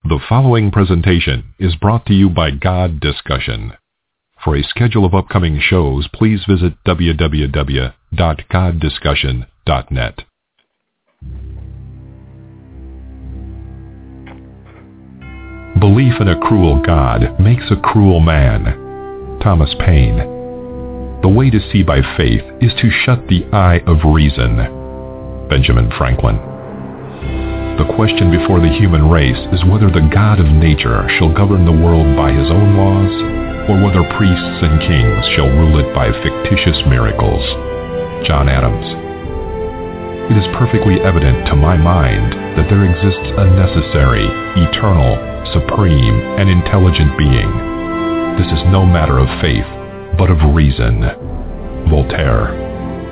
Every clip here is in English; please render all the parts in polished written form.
The following presentation is brought to you by God Discussion. For a schedule of upcoming shows, please visit www.goddiscussion.net. Belief in a cruel God makes a cruel man. Thomas Paine. The way to see by faith is to shut the eye of reason. Benjamin Franklin. The question before the human race is whether the God of nature shall govern the world by his own laws, or whether priests and kings shall rule it by fictitious miracles. John Adams. It is perfectly evident to my mind that there exists a necessary, eternal, supreme, and intelligent being. This is no matter of faith, but of reason. Voltaire.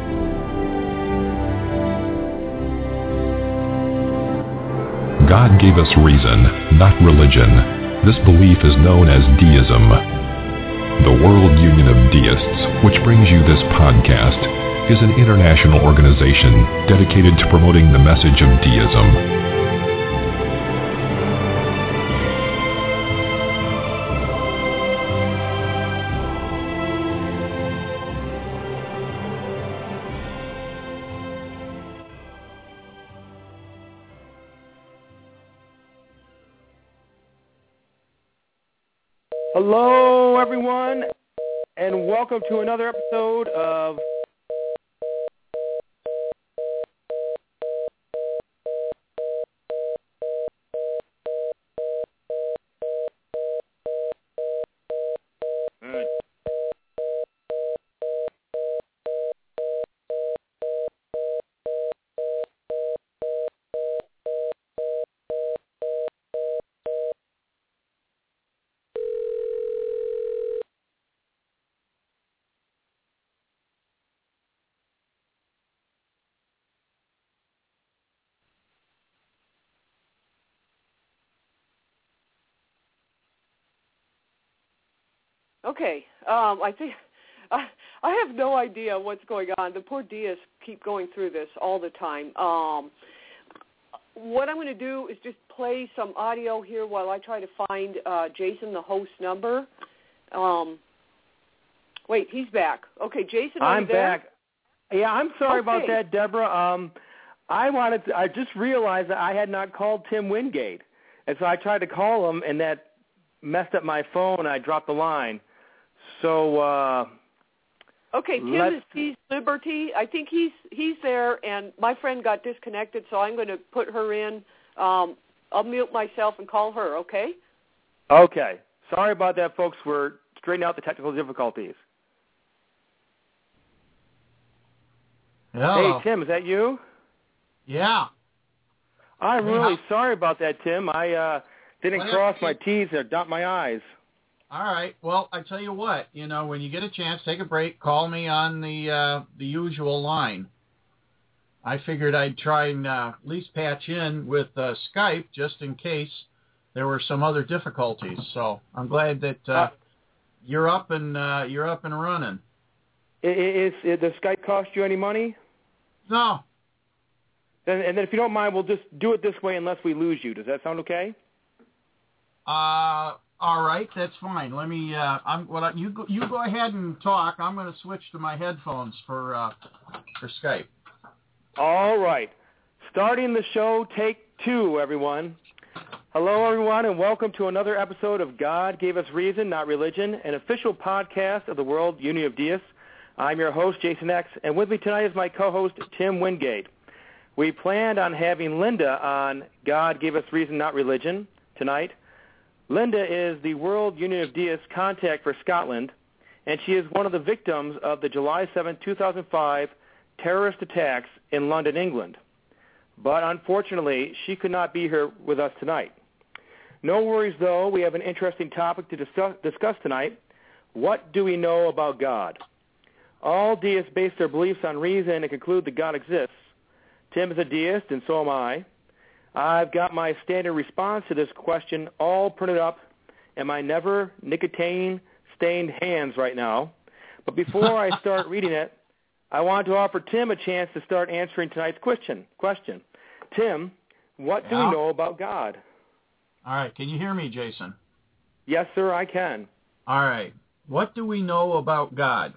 God gave us reason, not religion. This belief is known as deism. The World Union of Deists, which brings you this podcast, is an international organization dedicated to promoting the message of deism. Hello, everyone, and welcome to another episode of Okay, I think I have no idea what's going on. The poor deists keep going through this all the time. What I'm going to do is just play some audio here while I try to find Jason, the host number. Wait, he's back. Okay, Jason, are you there? I'm back. Yeah, I'm sorry about that, Deborah. I just realized that I had not called Tim Wingate, and so I tried to call him, and that messed up my phone. I dropped the line. So, okay, Tim is Peace Liberty. I think he's there, and my friend got disconnected, so I'm going to put her in. I'll mute myself and call her, okay? Okay. Sorry about that, folks. We're straightening out the technical difficulties. Hello. Hey, Tim, is that you? Yeah. I'm really sorry about that, Tim. I didn't cross my T's or dot my I's. All right. Well, I tell you what, when you get a chance, take a break, call me on the usual line. I figured I'd try and at least patch in with Skype just in case there were some other difficulties. So I'm glad that you're up and running. Does Skype cost you any money? No. And then if you don't mind, we'll just do it this way unless we lose you. Does that sound okay? All right, that's fine. Let me. You go ahead and talk. I'm going to switch to my headphones for Skype. All right, starting the show. Take 2, everyone. Hello, everyone, and welcome to another episode of God Gave Us Reason, Not Religion, an official podcast of the World Union of Deists. I'm your host, Jason X, and with me tonight is my co-host, Tim Wingate. We planned on having Linda on God Gave Us Reason, Not Religion tonight. Linda is the World Union of Deists contact for Scotland, and she is one of the victims of the July 7, 2005 terrorist attacks in London, England. But unfortunately, she could not be here with us tonight. No worries, though. We have an interesting topic to discuss tonight. What do we know about God? All deists base their beliefs on reason and conclude that God exists. Tim is a deist, and so am I. I've got my standard response to this question all printed up in my never nicotine-stained hands right now. But before I start reading it, I want to offer Tim a chance to start answering tonight's question. Tim, what do we know about God? All right. Can you hear me, Jason? Yes, sir, I can. All right. What do we know about God?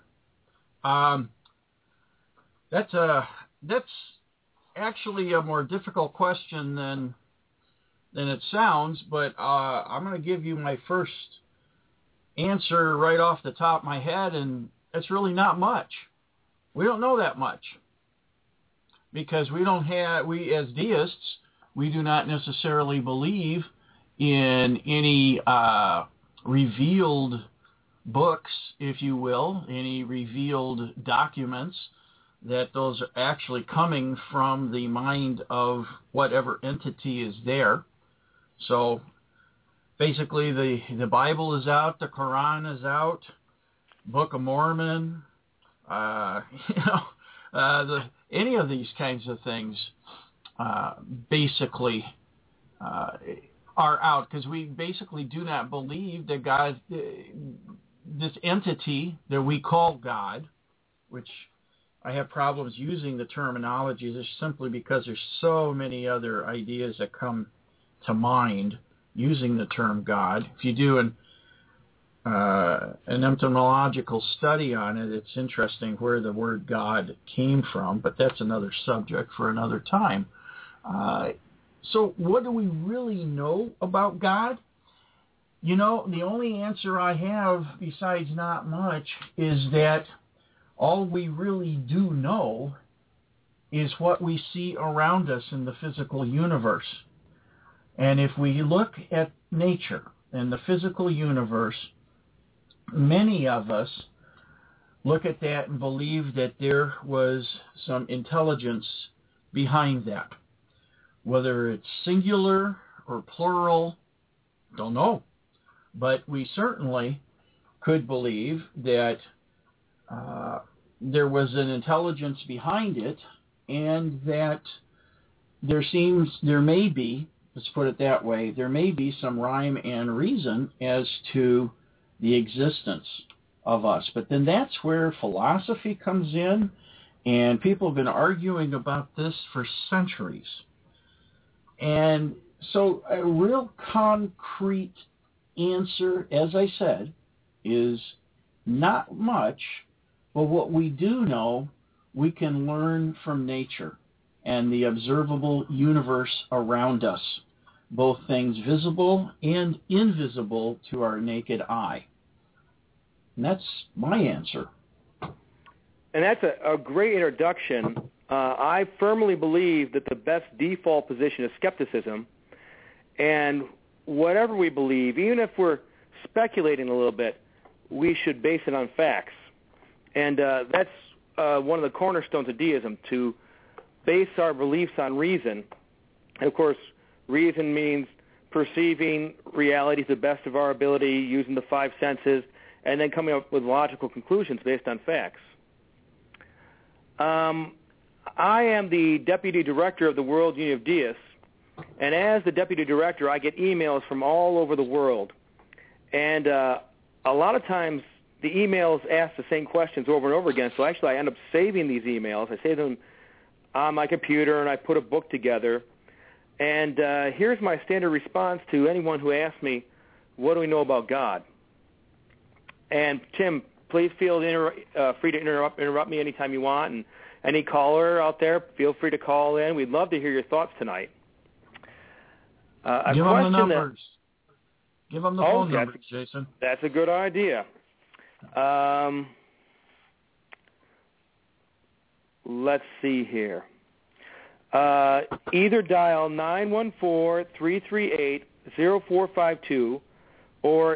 That's actually a more difficult question than it sounds, but I'm going to give you my first answer right off the top of my head, and it's really not much. We don't know that much because we as deists, we do not necessarily believe in any revealed books, if you will, any revealed documents, that those are actually coming from the mind of whatever entity is there. So basically the Bible is out, the Quran is out, Book of Mormon, any of these kinds of things basically are out, because we basically do not believe that God, this entity that we call God, which I have problems using the terminology just simply because there's so many other ideas that come to mind using the term God. If you do an etymological study on it, it's interesting where the word God came from, but that's another subject for another time. So what do we really know about God? You know, the only answer I have, besides not much, is that all we really do know is what we see around us in the physical universe. And if we look at nature and the physical universe, many of us look at that and believe that there was some intelligence behind that. Whether it's singular or plural, don't know. But we certainly could believe that there was an intelligence behind it, and that there may be, let's put it that way, there may be some rhyme and reason as to the existence of us. But then that's where philosophy comes in, and people have been arguing about this for centuries. And so a real concrete answer, as I said, is not much, but what we do know, we can learn from nature and the observable universe around us, both things visible and invisible to our naked eye. And that's my answer. And that's a great introduction. I firmly believe that the best default position is skepticism. And whatever we believe, even if we're speculating a little bit, we should base it on facts. And that's one of the cornerstones of deism, to base our beliefs on reason. And of course, reason means perceiving reality to the best of our ability, using the five senses, and then coming up with logical conclusions based on facts. I am the deputy director of the World Union of Deists, and as the deputy director, I get emails from all over the world. And a lot of times the emails ask the same questions over and over again, so actually I end up saving these emails. I save them on my computer, and I put a book together. And here's my standard response to anyone who asks me, what do we know about God? And Tim, please feel free to interrupt me anytime you want, and any caller out there, feel free to call in. We'd love to hear your thoughts tonight. Give them the numbers. Give them the phone numbers, Jason. That's a good idea. Let's see here. Either dial 914-338-0452 or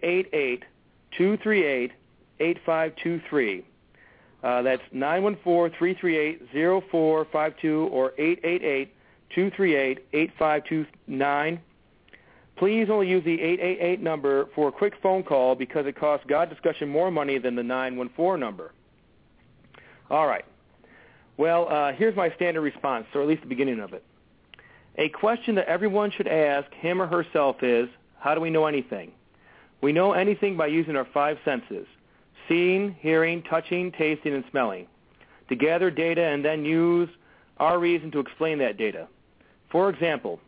888-238-8523. That's 914-338-0452 or 888-238-8529. Please only use the 888 number for a quick phone call because it costs God Discussion more money than the 914 number. All right. Well, here's my standard response, or at least the beginning of it. A question that everyone should ask him or herself is, how do we know anything? We know anything by using our five senses: seeing, hearing, touching, tasting, and smelling, to gather data and then use our reason to explain that data. For example,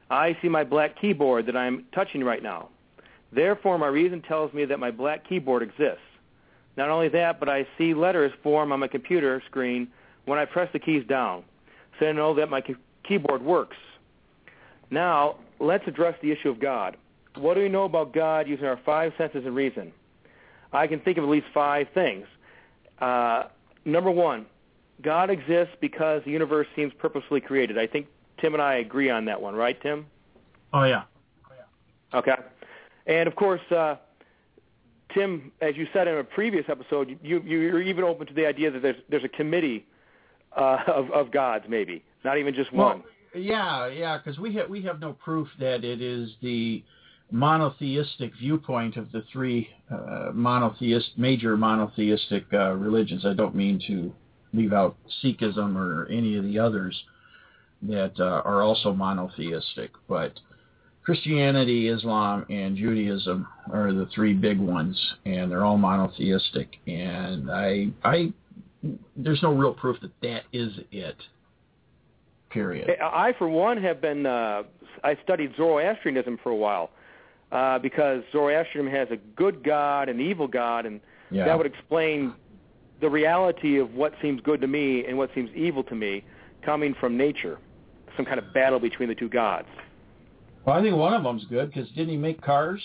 I see my black keyboard that I'm touching right now. Therefore, my reason tells me that my black keyboard exists. Not only that, but I see letters form on my computer screen when I press the keys down, so I know that my keyboard works. Now, let's address the issue of God. What do we know about God using our five senses and reason? I can think of at least five things. Number one, God exists because the universe seems purposely created. I think Tim and I agree on that one, right, Tim? Oh, yeah. Okay. And, of course, Tim, as you said in a previous episode, you're even open to the idea that there's a committee of gods, maybe, not even just one. Well, yeah, because we have no proof that it is the monotheistic viewpoint of the three major monotheistic religions. I don't mean to leave out Sikhism or any of the others that are also monotheistic, but Christianity, Islam, and Judaism are the three big ones, and they're all monotheistic. And there's no real proof that is it. Period. I, for one, have been. I studied Zoroastrianism for a while because Zoroastrianism has a good God and evil God, and that would explain the reality of what seems good to me and what seems evil to me, coming from nature, some kind of battle between the two gods. Well, I think one of them's good because didn't he make cars?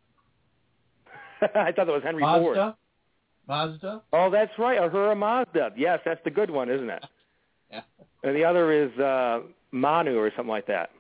I thought that was Henry Ford. Mazda? Oh, that's right, Ahura Mazda. Yes, that's the good one, isn't it? Yeah. And the other is Manu or something like that.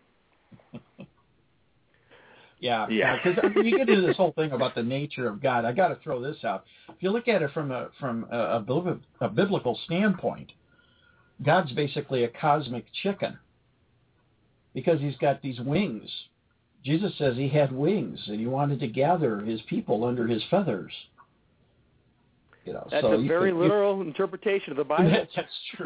Yeah. Because you get into this whole thing about the nature of God. I got to throw this out. If you look at it from a biblical standpoint, God's basically a cosmic chicken because he's got these wings. Jesus says he had wings and he wanted to gather his people under his feathers. That's a very literal interpretation of the Bible. That's true.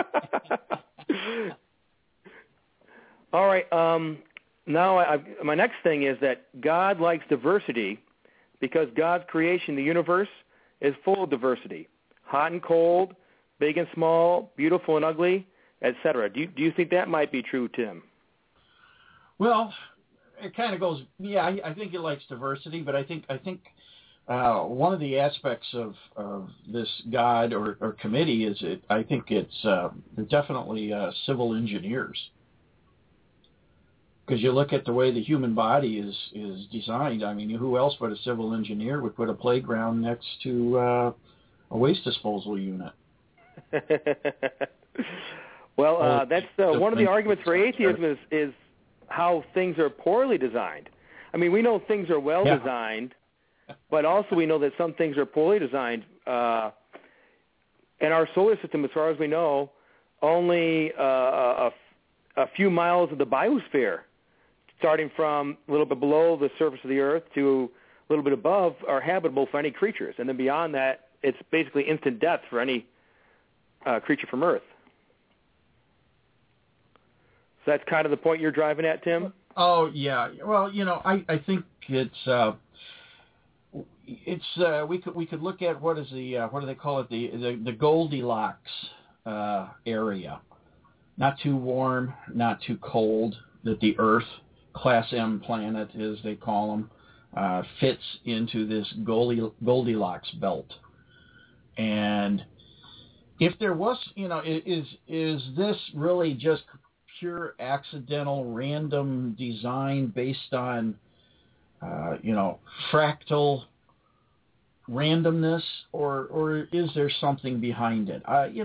All right. Now, my next thing is that God likes diversity because God's creation, the universe, is full of diversity. Hot and cold, big and small, beautiful and ugly, etc. Do you think that might be true, Tim? Well, it kind of goes, I think it likes diversity, but I think one of the aspects of this God or committee is I think they're definitely civil engineers. Because you look at the way the human body is designed. I mean, who else but a civil engineer would put a playground next to a waste disposal unit? Well, that's one of the arguments for atheism is how things are poorly designed. I mean, we know things are well designed, but also we know that some things are poorly designed. In our solar system, as far as we know, only a few miles of the biosphere, starting from a little bit below the surface of the Earth to a little bit above, are habitable for any creatures. And then beyond that, it's basically instant death for any creature from Earth. So that's kind of the point you're driving at, Tim? Oh, yeah. Well, I think it's we could look at what do they call it, the Goldilocks area. Not too warm, not too cold, that the Earth, Class M planet as they call them, fits into this Goldilocks belt. And if there was, is this really just pure accidental random design based on, fractal randomness, or is there something behind it?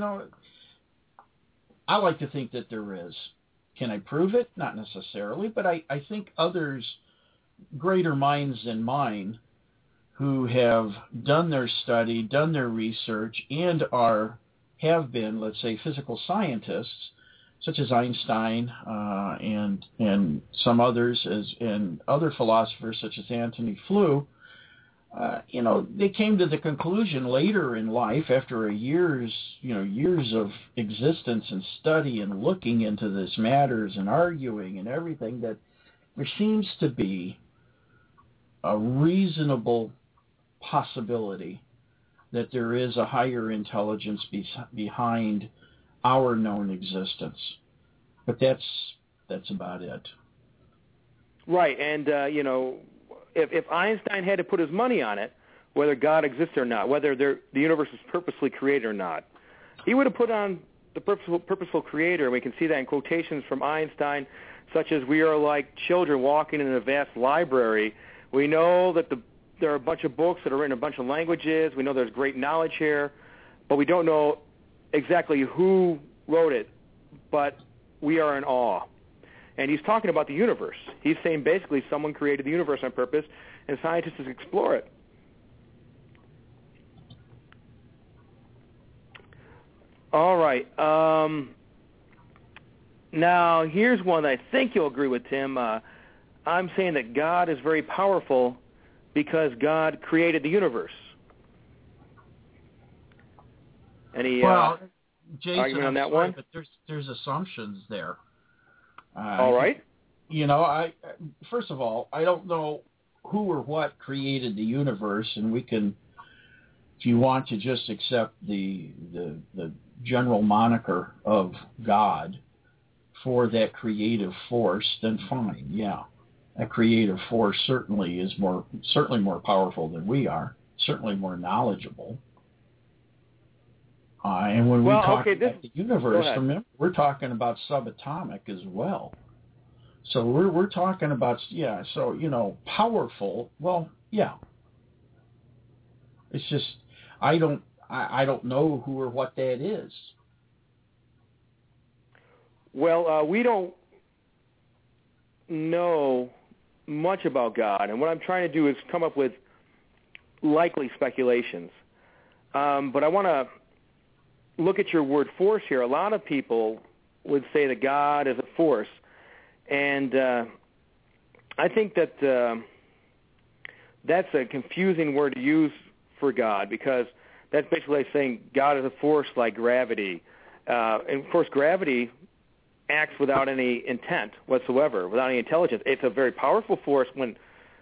I like to think that there is. Can I prove it? Not necessarily, but I think others, greater minds than mine, who have done their study, done their research, and have been, let's say, physical scientists, such as Einstein and some others, and other philosophers such as Antony Flew, they came to the conclusion later in life, after years of existence and study and looking into this matters and arguing and everything, that there seems to be a reasonable possibility that there is a higher intelligence behind our known existence. But that's about it. Right, and if Einstein had to put his money on it, whether God exists or not, whether the universe is purposely created or not, he would have put on the purposeful creator, and we can see that in quotations from Einstein, such as, "We are like children walking in a vast library." We know that there are a bunch of books that are written in a bunch of languages. We know there's great knowledge here, but we don't know exactly who wrote it, but we are in awe. And he's talking about the universe. He's saying basically someone created the universe on purpose, and scientists explore it. All right. Now, here's one that I think you'll agree with, Tim. I'm saying that God is very powerful because God created the universe. Any Jason, argument on that sorry, one? But there's assumptions there. All right. I first of all, I don't know who or what created the universe, and we can, if you want to just accept the general moniker of God for that creative force, then fine. Yeah, that creative force certainly is more powerful than we are, certainly more knowledgeable. And when we talk about the universe, remember, we're talking about subatomic as well. So we're talking about, so, powerful. Well, yeah. It's just, I don't know who or what that is. Well, we don't know much about God, and what I'm trying to do is come up with likely speculations. But I want to look at your word force here. A lot of people would say that God is a force, and I think that that's a confusing word to use for God, because that's basically like saying God is a force like gravity. And, of course, gravity acts without any intent whatsoever, without any intelligence. It's a very powerful force when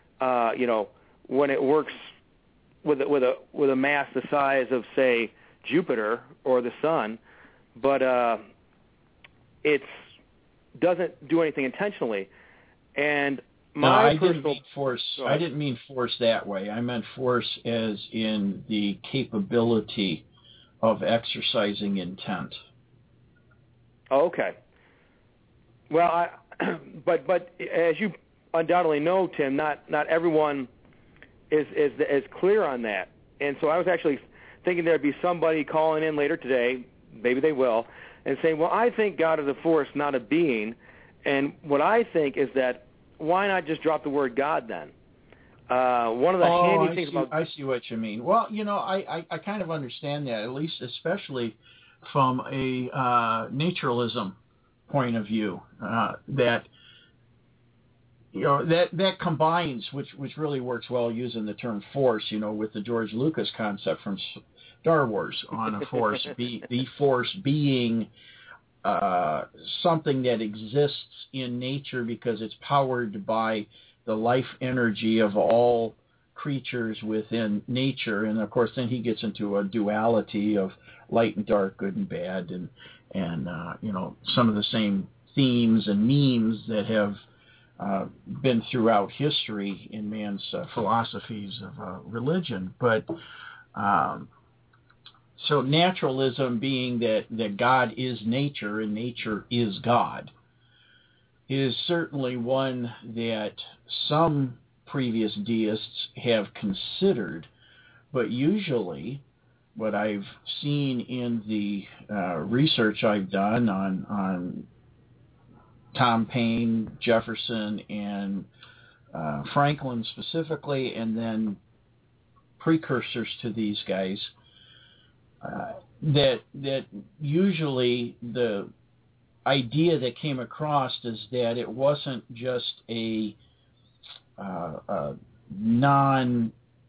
it works with a mass the size of, say, Jupiter or the sun, but it doesn't do anything intentionally. And I didn't mean force. I didn't mean force that way. I meant force as in the capability of exercising intent. Oh, okay. Well, but as you undoubtedly know, Tim, not everyone is clear on that, and so I was actually thinking there'd be somebody calling in later today, maybe they will, and saying, well, I think God is a force, not a being. And what I think is that why not just drop the word God then? One of the handy things about... I see what you mean. Well, I kind of understand that, at least especially from a naturalism point of view, that combines, which really works well using the term force, with the George Lucas concept from Star Wars on a force, the force being something that exists in nature because it's powered by the life energy of all creatures within nature. And of course, then he gets into a duality of light and dark, good and bad, and some of the same themes and memes that have been throughout history in man's philosophies of religion. But so naturalism being that God is nature and nature is God is certainly one that some previous deists have considered, but usually what I've seen in the research I've done on Tom Paine, Jefferson, and Franklin specifically, and then precursors to these guys, that usually the idea that came across is that it wasn't just a non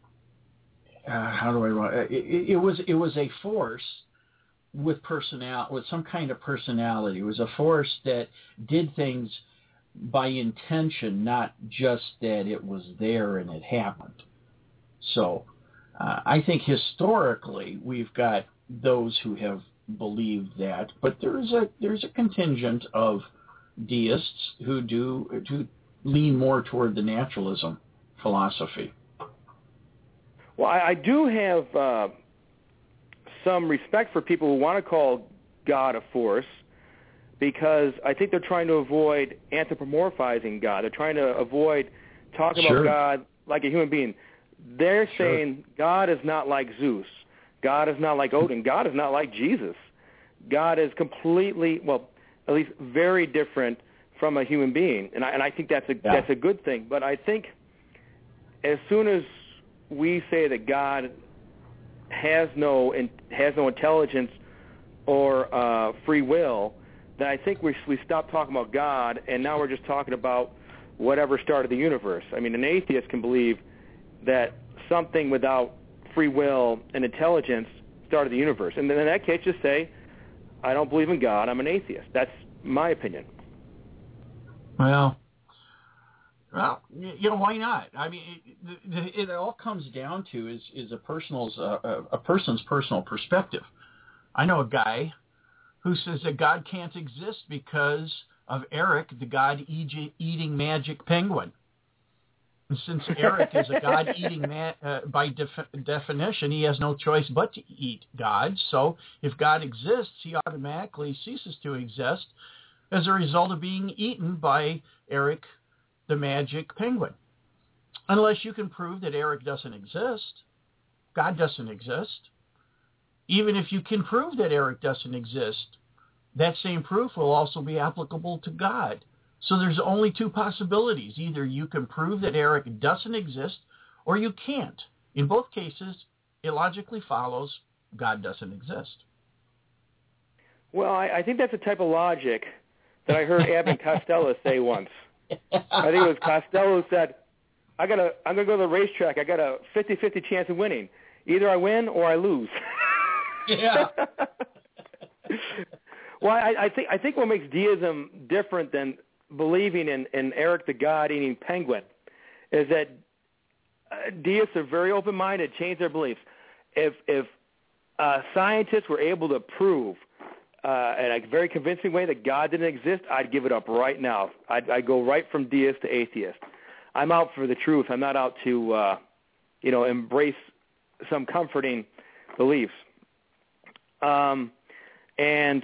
it was a force with some kind of personality. It was a force that did things by intention, not just that it was there and it happened. So I think historically we've got those who have believed that, but there's a contingent of deists who lean more toward the naturalism philosophy. Well, I do have some respect for people who want to call God a force, because I think they're trying to avoid anthropomorphizing God. They're trying to avoid talking about God like a human being. They're saying God is not like Zeus. God is not like Odin. God is not like Jesus. God is completely, well, at least very different from a human being, and I think that's a good thing. But I think as soon as we say that God has no intelligence or free will, then I think we stop talking about God, and now we're just talking about whatever started the universe. I mean, an atheist can believe that something without free will and intelligence started the universe. And then in that case, just say, I don't believe in God, I'm an atheist. That's my opinion. Well, why not? I mean, it all comes down to is a person's personal perspective. I know a guy who says that God can't exist because of Eric, the God-eating magic penguin. And since Eric is a God-eating by definition, he has no choice but to eat God. So if God exists, he automatically ceases to exist as a result of being eaten by Eric, the magic penguin. Unless you can prove that Eric doesn't exist, God doesn't exist. Even if you can prove that Eric doesn't exist, that same proof will also be applicable to God. So there's only two possibilities. Either you can prove that Eric doesn't exist, or you can't. In both cases, it logically follows God doesn't exist. Well, I think that's a type of logic that I heard Abbott Costello say once. I think it was Costello who said, I'm going to go to the racetrack. I got a 50-50 chance of winning. Either I win or I lose. Yeah. Well, I think what makes deism different than believing in Eric the God-eating penguin is that deists are very open-minded, change their beliefs. If scientists were able to prove in a very convincing way that God didn't exist, I'd give it up right now. I'd go right from deist to atheist. I'm out for the truth. I'm not out to embrace some comforting beliefs. And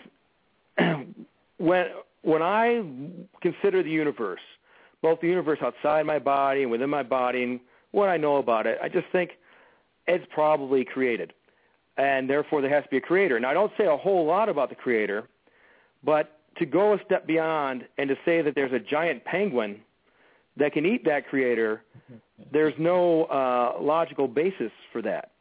when I consider the universe, both the universe outside my body and within my body, and what I know about it, I just think it's probably created, and therefore there has to be a creator. Now, I don't say a whole lot about the creator, but to go a step beyond and to say that there's a giant penguin that can eat that creator, there's no logical basis for that.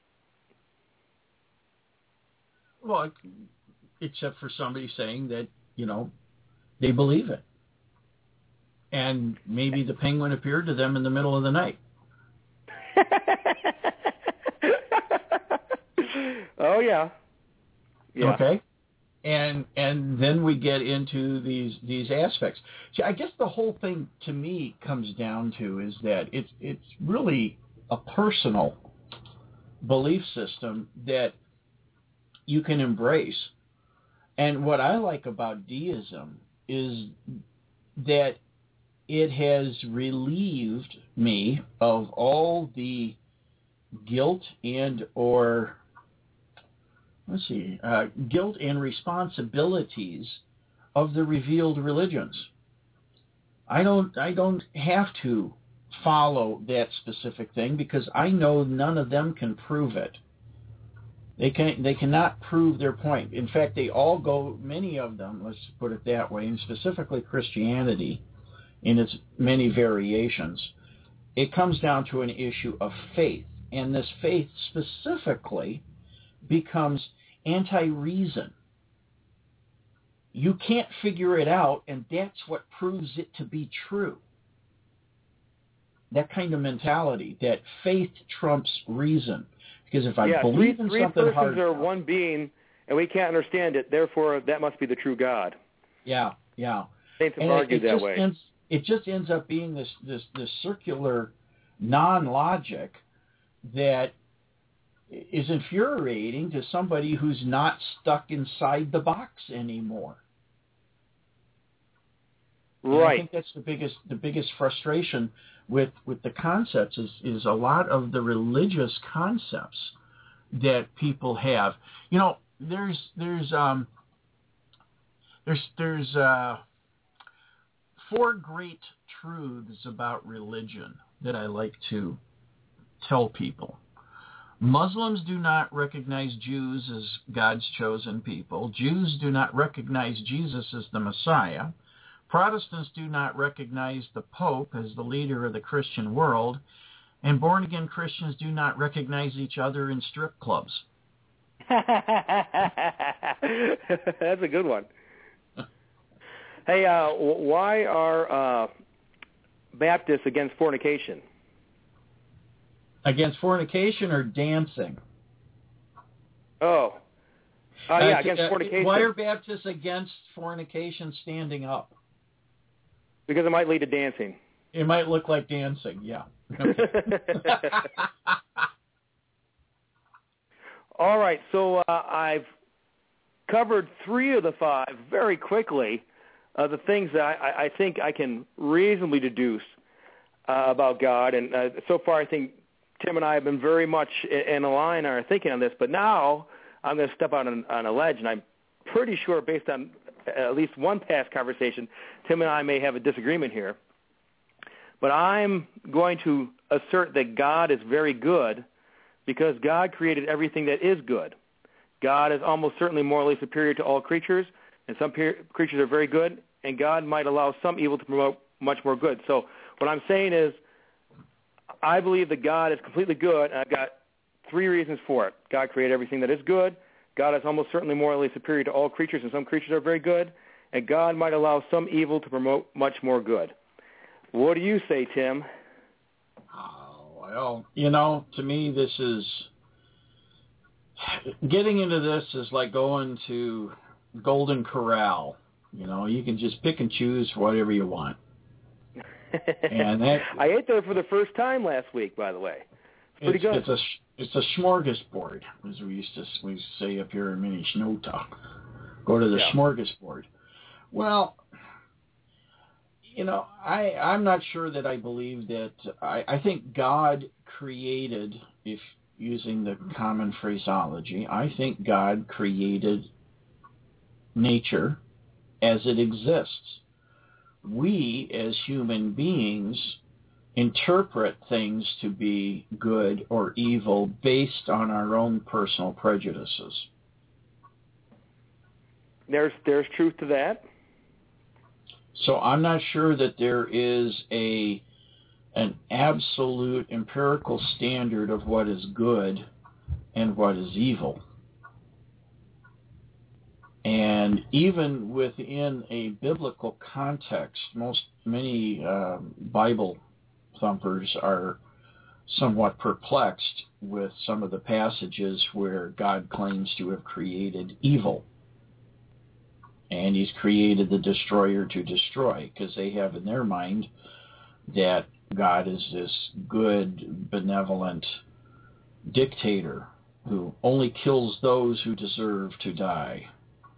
Well, except for somebody saying that, they believe it. And maybe the penguin appeared to them in the middle of the night. Oh, yeah. Okay. And then we get into these aspects. See, I guess the whole thing to me comes down to is that it's really a personal belief system that you can embrace. And what I like about deism is that it has relieved me of all the guilt and responsibilities of the revealed religions. I don't have to follow that specific thing because I know none of them can prove it. They cannot prove their point. In fact, they all go, many of them, let's put it that way, and specifically Christianity in its many variations, it comes down to an issue of faith. And this faith specifically becomes anti-reason. You can't figure it out, and that's what proves it to be true. That kind of mentality, that faith trumps reason. Because if I believe in something three hard, persons are one being, and we can't understand it. Therefore, that must be the true God. Yeah. Saints have argued that way. It just ends up being this circular non-logic that is infuriating to somebody who's not stuck inside the box anymore. And I think that's the biggest frustration with the concepts is a lot of the religious concepts that people have. You know, there's 4 great truths about religion that I like to tell people. Muslims do not recognize Jews as God's chosen people. Jews do not recognize Jesus as the Messiah. Protestants do not recognize the Pope as the leader of the Christian world. And born-again Christians do not recognize each other in strip clubs. That's a good one. Hey, why are Baptists against fornication? Against fornication or dancing? Against fornication. Why are Baptists against fornication standing up? Because it might lead to dancing. It might look like dancing, yeah. All right, so I've covered 3 of the 5 very quickly. The things that I think I can reasonably deduce about God, and so far I think Tim and I have been very much in a line on our thinking on this, but now I'm going to step out on a ledge, and I'm pretty sure based on at least one past conversation, Tim and I may have a disagreement here. But I'm going to assert that God is very good because God created everything that is good. God is almost certainly morally superior to all creatures, and some creatures are very good, and God might allow some evil to promote much more good. So what I'm saying is I believe that God is completely good, and I've got 3 reasons for it. God created everything that is good. God is almost certainly morally superior to all creatures, and some creatures are very good, and God might allow some evil to promote much more good. What do you say, Tim? Well, you know, to me, this is getting into this is like going to Golden Corral. You know, you can just pick and choose whatever you want. And that, I ate there for the first time last week, by the way. It's pretty good. It's a smorgasbord, as we say up here in Minnesota. Go to the smorgasbord. Well, you know, I'm not sure that I believe that. I think God created, if using the common phraseology, I think God created nature as it exists. We, as human beings, interpret things to be good or evil based on our own personal prejudices. There's truth to that. So I'm not sure that there is an absolute empirical standard of what is good and what is evil. And even within a biblical context, many Bible thumpers are somewhat perplexed with some of the passages where God claims to have created evil. And he's created the destroyer to destroy, because they have in their mind that God is this good, benevolent dictator who only kills those who deserve to die.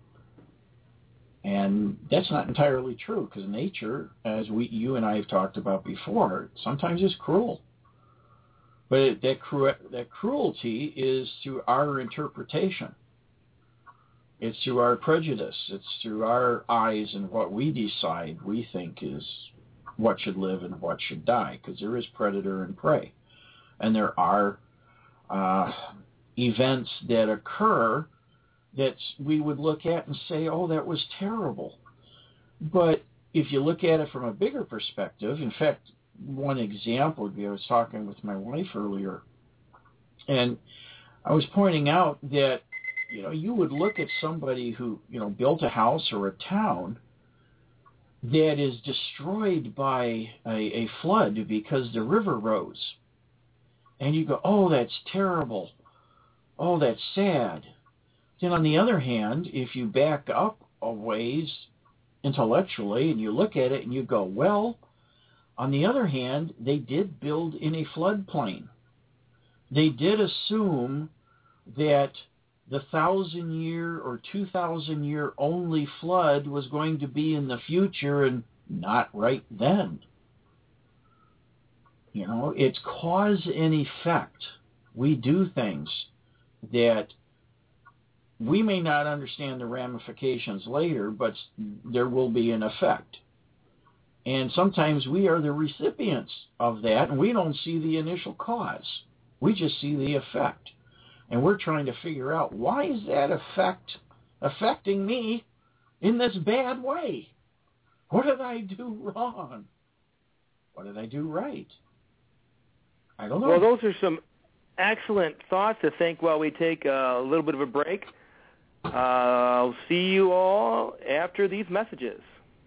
And that's not entirely true, because nature, as you and I have talked about before, sometimes is cruel. But that cruelty is through our interpretation. It's through our prejudice. It's through our eyes and what we decide we think is what should live and what should die, because there is predator and prey. And there are events that occur that we would look at and say, oh, that was terrible. But if you look at it from a bigger perspective, in fact, one example would be, I was talking with my wife earlier, and I was pointing out that, you know, you would look at somebody who, you know, built a house or a town that is destroyed by a flood because the river rose. And you go, oh, that's terrible. Oh, that's sad. Then on the other hand, if you back up a ways intellectually and you look at it and you go, well, on the other hand, they did build in a floodplain. They did assume that the 1,000-year or 2,000-year only flood was going to be in the future, and not right then. You know, it's cause and effect. We do things that we may not understand the ramifications later, but there will be an effect. And sometimes we are the recipients of that, and we don't see the initial cause. We just see the effect. And we're trying to figure out, why is that effect affecting me in this bad way? What did I do wrong? What did I do right? I don't know. Well, those are some excellent thoughts to think while we take a little bit of a break. I'll see you all after these messages.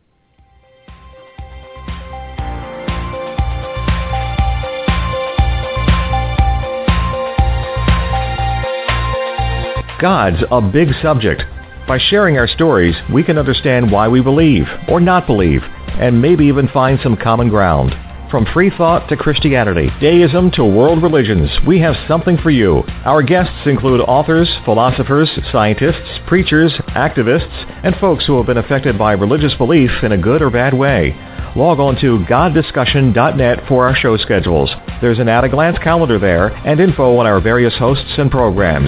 God's a big subject. By sharing our stories, we can understand why we believe or not believe, and maybe even find some common ground. From free thought to Christianity, deism to world religions, we have something for you. Our guests include authors, philosophers, scientists, preachers, activists, and folks who have been affected by religious belief in a good or bad way. Log on to goddiscussion.net for our show schedules. There's an at-a-glance calendar there and info on our various hosts and programs.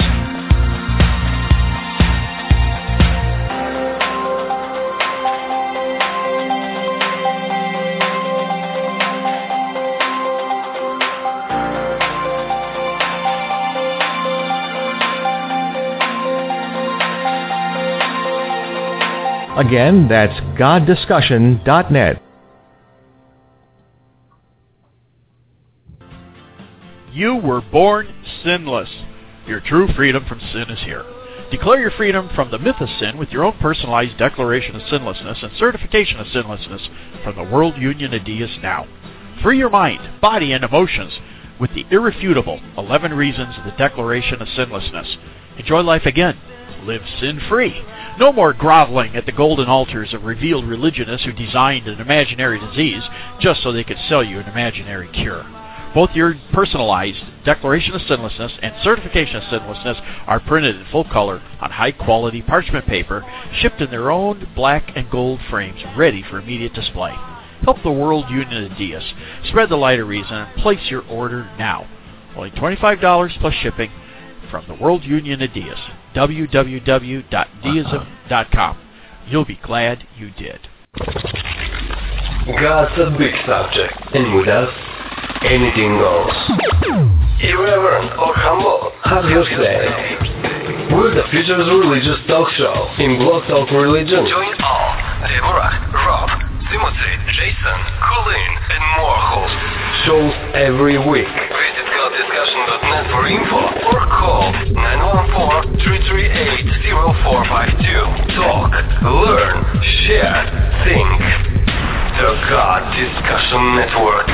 Again, that's goddiscussion.net. You were born sinless. Your true freedom from sin is here. Declare your freedom from the myth of sin with your own personalized declaration of sinlessness and certification of sinlessness from the World Union of Deists now. Free your mind, body, and emotions with the irrefutable 11 Reasons of the Declaration of Sinlessness. Enjoy life again. Live sin-free. No more groveling at the golden altars of revealed religionists who designed an imaginary disease just so they could sell you an imaginary cure. Both your personalized Declaration of Sinlessness and Certification of Sinlessness are printed in full color on high-quality parchment paper, shipped in their own black and gold frames, ready for immediate display. Help the World Union of Deists spread the light of reason and place your order now. Only $25 plus shipping from the World Union of Deists. www.deism.com. You'll be glad you did. God's a big subject, and with us, anything goes. Irreverent or humble, have your say. We're the Future's Religious Talk Show in Blog Talk Religion. Join all Deborah, Rob, Timothy, Jason, Colleen, and more hosts. Shows every week. Visit goddiscussion.net for info or call 914-338-0452. Talk, learn, share, think. The God Discussion Network.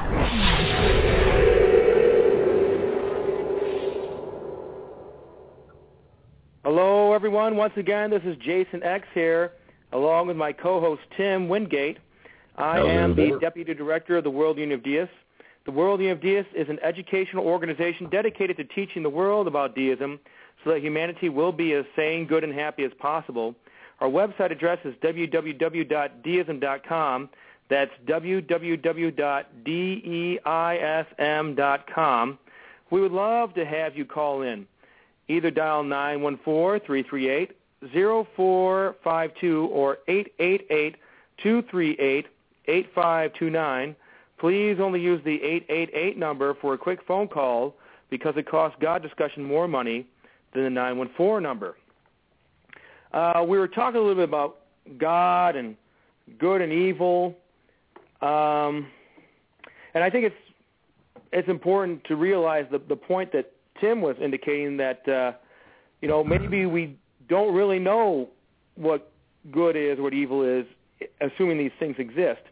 Hello, everyone. Once again, this is Jason X here, along with my co-host Tim Wingate. I am the Deputy Director of the World Union of Deists. The World Union of Deists is an educational organization dedicated to teaching the world about deism so that humanity will be as sane, good, and happy as possible. Our website address is www.deism.com. That's www.deism.com. We would love to have you call in. Either dial 914-338-0452 or 888-238-8529. Please only use the 888 number for a quick phone call because it costs God Discussion more money than the 914 number. We were talking a little bit about God and good and evil. And I think it's important to realize the point that Tim was indicating that, maybe we don't really know what good is, what evil is, assuming these things exist.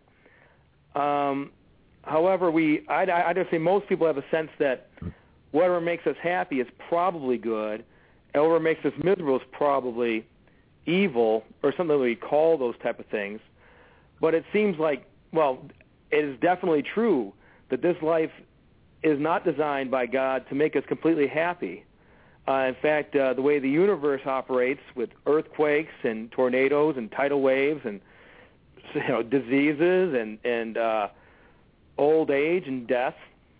However, I'd just say most people have a sense that whatever makes us happy is probably good, and whatever makes us miserable is probably evil, or something we call those type of things. But it seems like, well, it is definitely true that this life is not designed by God to make us completely happy. In fact, the way the universe operates with earthquakes and tornadoes and tidal waves and diseases and old age and death,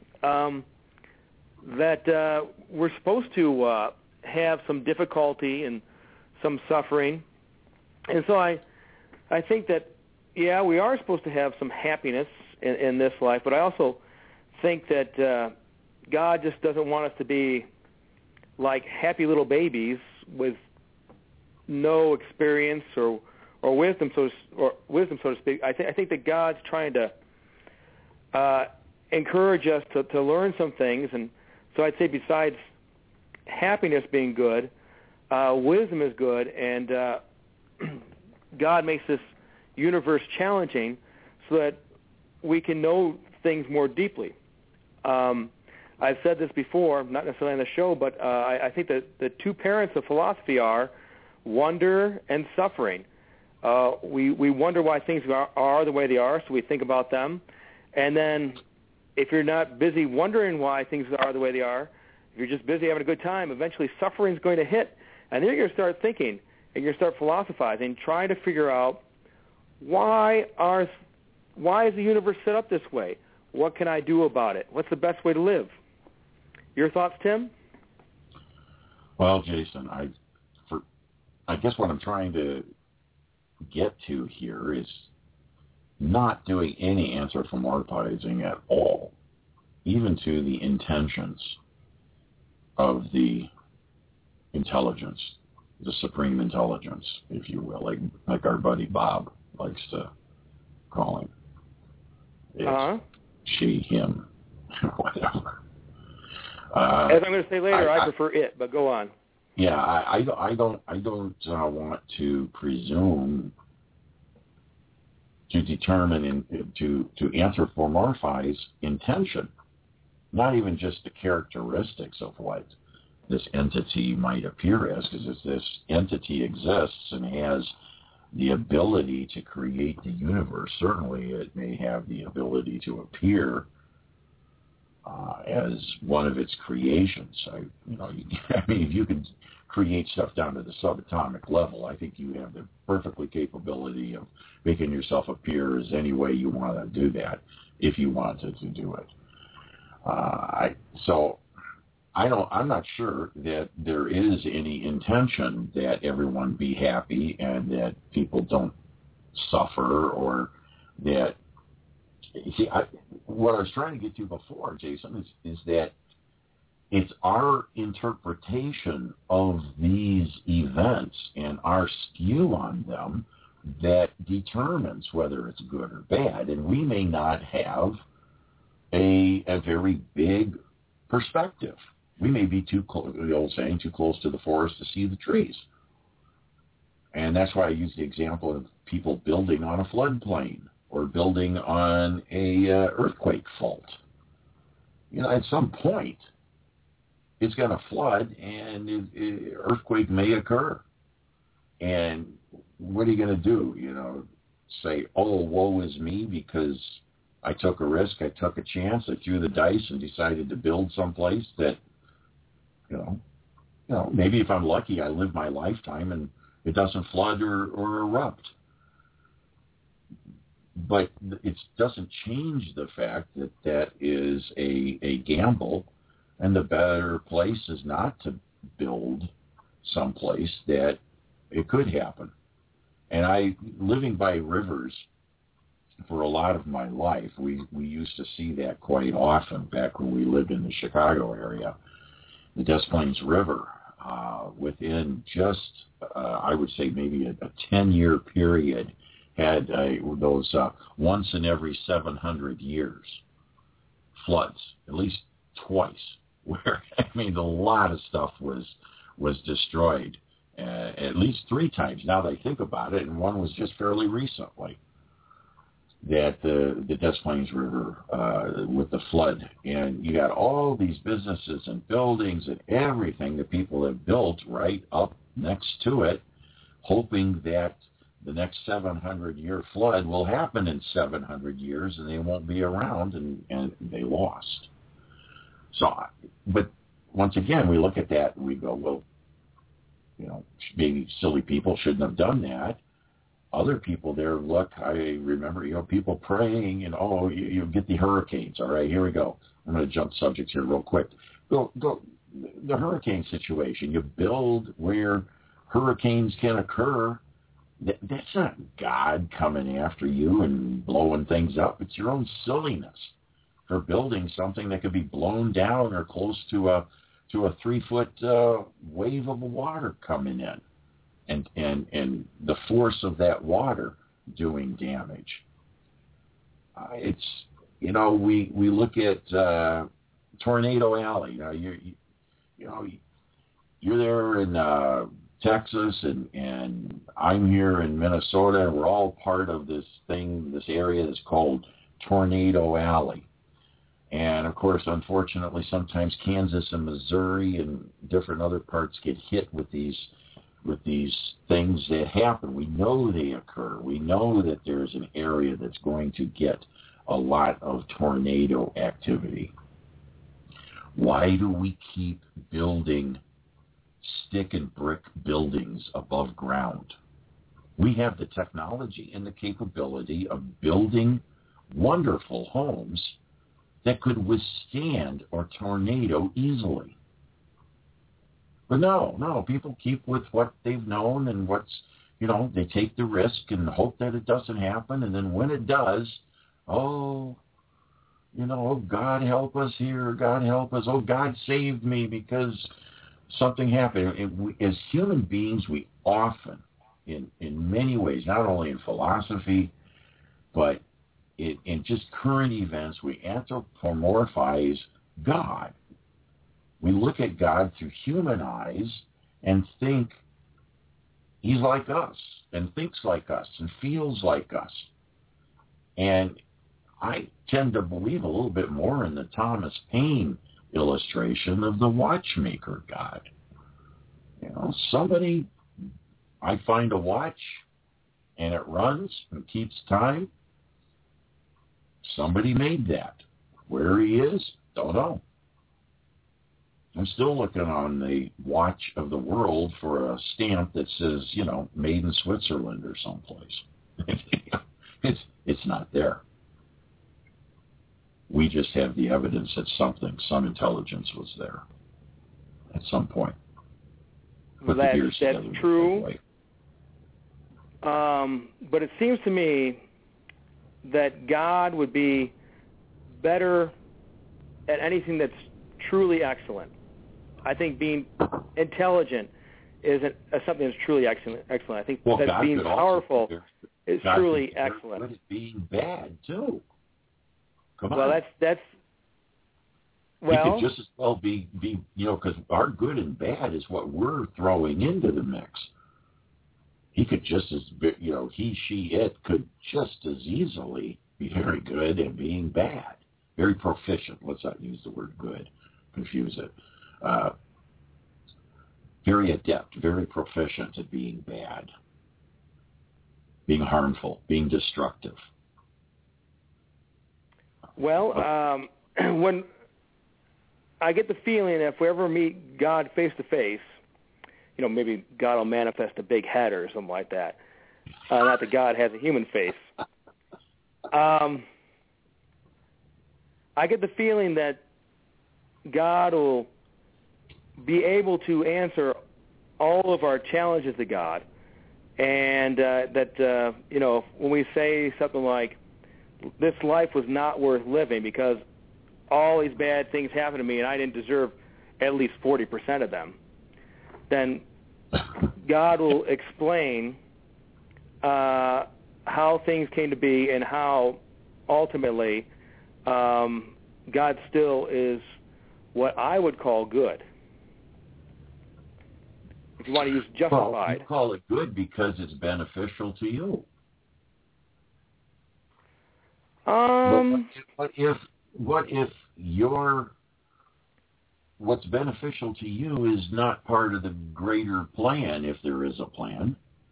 that we're supposed to have some difficulty and some suffering. And so I think that, yeah, we are supposed to have some happiness in this life, but I also think that God just doesn't want us to be like happy little babies with no experience or wisdom, so to speak. I think that God's trying to encourage us to learn some things, and so I'd say besides happiness being good, wisdom is good, and God makes this universe challenging so that we can know things more deeply. I've said this before, not necessarily on the show, but I think that the two parents of philosophy are wonder and suffering. We wonder why things are the way they are, so we think about them. And then if you're not busy wondering why things are the way they are, if you're just busy having a good time, eventually suffering is going to hit. And then you're going to start thinking, and you're going to start philosophizing, trying to figure out why is the universe set up this way? What can I do about it? What's the best way to live? Your thoughts, Tim? Well, Jason, I guess what I'm trying to get to here is not doing any anthropomorphizing at all, even to the intentions of the intelligence, the supreme intelligence, if you will, like our buddy Bob likes to call him. It's she, him, whatever. As I'm going to say later, I prefer it, but go on. Yeah, I don't want to presume to determine to anthropomorphize intention, not even just the characteristics of what this entity might appear as, because if this entity exists and has the ability to create the universe, certainly it may have the ability to appear as one of its creations. I mean, if you can create stuff down to the subatomic level, I think you have the perfectly capability of making yourself appear as any way you want to do that, if you wanted to do it. I'm not sure that there is any intention that everyone be happy and that people don't suffer, or that. See, what I was trying to get to before, Jason, is that it's our interpretation of these events and our skew on them that determines whether it's good or bad. And we may not have a very big perspective. We may be too close, the old saying, too close to the forest to see the trees. And that's why I use the example of people building on a floodplain or building on a earthquake fault. At some point, it's going to flood and earthquake may occur. And what are you going to do? Say, oh, woe is me because I took a risk, I took a chance, I threw the dice and decided to build someplace that, maybe if I'm lucky, I live my lifetime and it doesn't flood or erupt. But it doesn't change the fact that that is a gamble, and the better place is not to build someplace that it could happen. And living by rivers for a lot of my life, we used to see that quite often back when we lived in the Chicago area. The Des Plaines River, within just, I would say maybe a 10-year period, had those once in every 700 years floods, at least twice, where, a lot of stuff was destroyed, at least 3 times now that I think about it, and one was just fairly recently, that the Des Plaines River with the flood. And you got all these businesses and buildings and everything that people have built right up next to it, hoping that the next 700-year flood will happen in 700 years and they won't be around, and they lost. So, but once again, we look at that and we go, well, maybe silly people shouldn't have done that. other people there look. I remember, people praying, and you get the hurricanes. All right, here we go. I'm going to jump subjects here real quick. Go. The hurricane situation. You build where hurricanes can occur. That's not God coming after you and blowing things up. It's your own silliness for building something that could be blown down or close to a 3-foot wave of water coming in, and the force of that water doing damage. It's we look at Tornado Alley. You're there in Texas, and I'm here in Minnesota, and we're all part of this area that's called Tornado Alley. And, of course, unfortunately, sometimes Kansas and Missouri and different other parts get hit with these things that happen. We know they occur. We know that there's an area that's going to get a lot of tornado activity. Why do we keep building stick and brick buildings above ground? We have the technology and the capability of building wonderful homes that could withstand a tornado easily. But no, people keep with what they've known and they take the risk and hope that it doesn't happen. And then when it does, God help us here, God help us, God saved me because something happened. As human beings, we often, in many ways, not only in philosophy, but in just current events, we anthropomorphize God. We look at God through human eyes and think he's like us and thinks like us and feels like us. And I tend to believe a little bit more in the Thomas Paine illustration of the watchmaker God. I find a watch and it runs and keeps time. Somebody made that. Where he is, don't know. I'm still looking on the watch of the world for a stamp that says, made in Switzerland or someplace. It's not there. We just have the evidence that some intelligence was there at some point. That's true. But it seems to me that God would be better at anything that's truly excellent. I think being intelligent is something that's truly excellent. I think that being powerful is truly excellent. But it's being bad too. Come on. Well, that's. Well, he could just as well be because our good and bad is what we're throwing into the mix. He could just as he, she, it could just as easily be very good and being bad, very proficient. Let's not use the word good, confuse it. Very adept, very proficient at being bad, being harmful, being destructive. Well, when I get the feeling that if we ever meet God face to face, maybe God will manifest a big head or something like that. Not that God has a human face. I get the feeling that God will be able to answer all of our challenges to God, and that when we say something like, "This life was not worth living because all these bad things happened to me and I didn't deserve at least 40% of them," then God will explain how things came to be and how ultimately God still is what I would call good. If you want to use justified. Well, you call it good because it's beneficial to you. What if what's beneficial to you is not part of the greater plan, if there is a plan?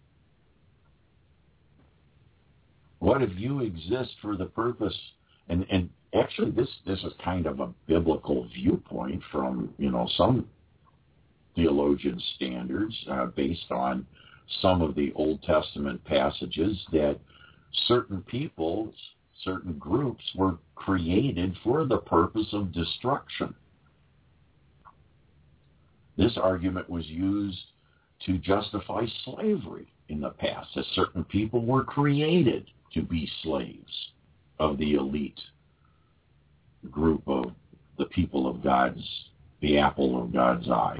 What if you exist for the purpose, and actually this is kind of a biblical viewpoint from, some theologian standards based on some of the Old Testament passages that certain peoples, certain groups were created for the purpose of destruction. This argument was used to justify slavery in the past, that certain people were created to be slaves of the elite group of the people of the apple of God's eye.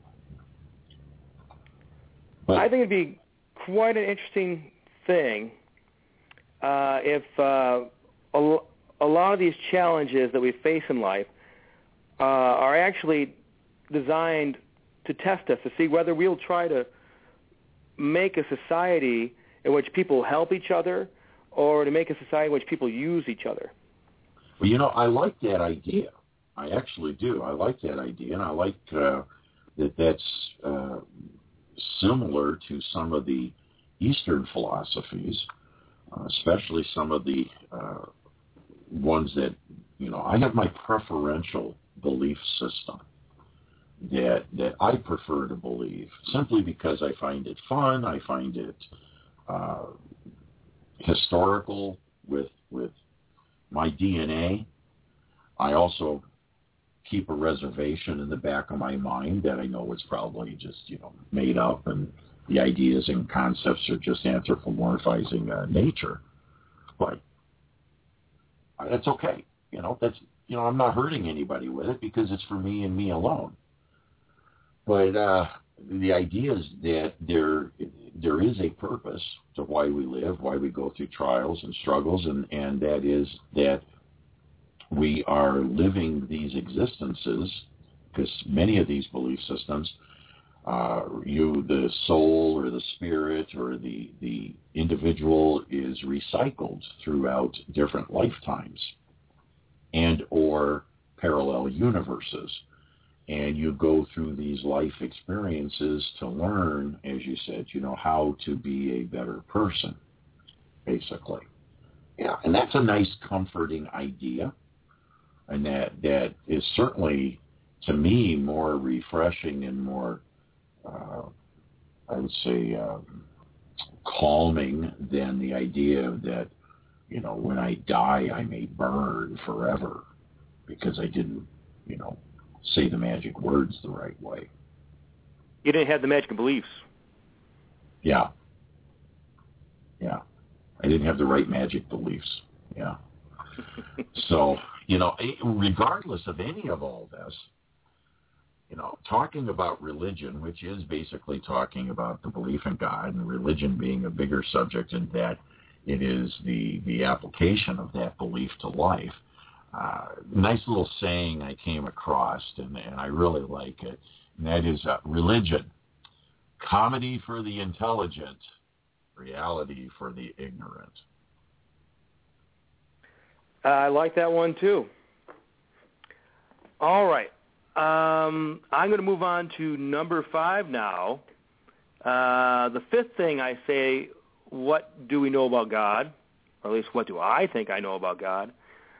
But I think it'd be quite an interesting thing if a lot of these challenges that we face in life are actually designed to test us, to see whether we'll try to make a society in which people help each other or to make a society in which people use each other. Well, I like that idea. I actually do. I like that idea, and I like that's similar to some of the Eastern philosophies, especially some of the ones that, I have my preferential belief system that I prefer to believe, simply because I find it fun. I find it historical with my DNA. I also keep a reservation in the back of my mind that I know it's probably just, made up, and the ideas and concepts are just anthropomorphizing nature. But that's okay. I'm not hurting anybody with it because it's for me and me alone. But the idea is that there is a purpose to why we live, why we go through trials and struggles, and that is that we are living these existences, because many of these belief systems, the soul or the spirit or the individual is recycled throughout different lifetimes and or parallel universes. And you go through these life experiences to learn, as you said, how to be a better person, basically. Yeah, and that's a nice, comforting idea. And that is certainly, to me, more refreshing and more, I would say, calming than the idea that, when I die, I may burn forever because I didn't, say the magic words the right way. You didn't have the magic beliefs. Yeah. I didn't have the right magic beliefs. Yeah. So, regardless of any of all this, talking about religion, which is basically talking about the belief in God, and religion being a bigger subject in that it is the application of that belief to life. Nice little saying I came across, and I really like it, and that is religion, comedy for the intelligent, reality for the ignorant. I like that one too. All right. I'm going to move on to number 5 now. The fifth thing I say, what do we know about God? Or at least what do I think I know about God?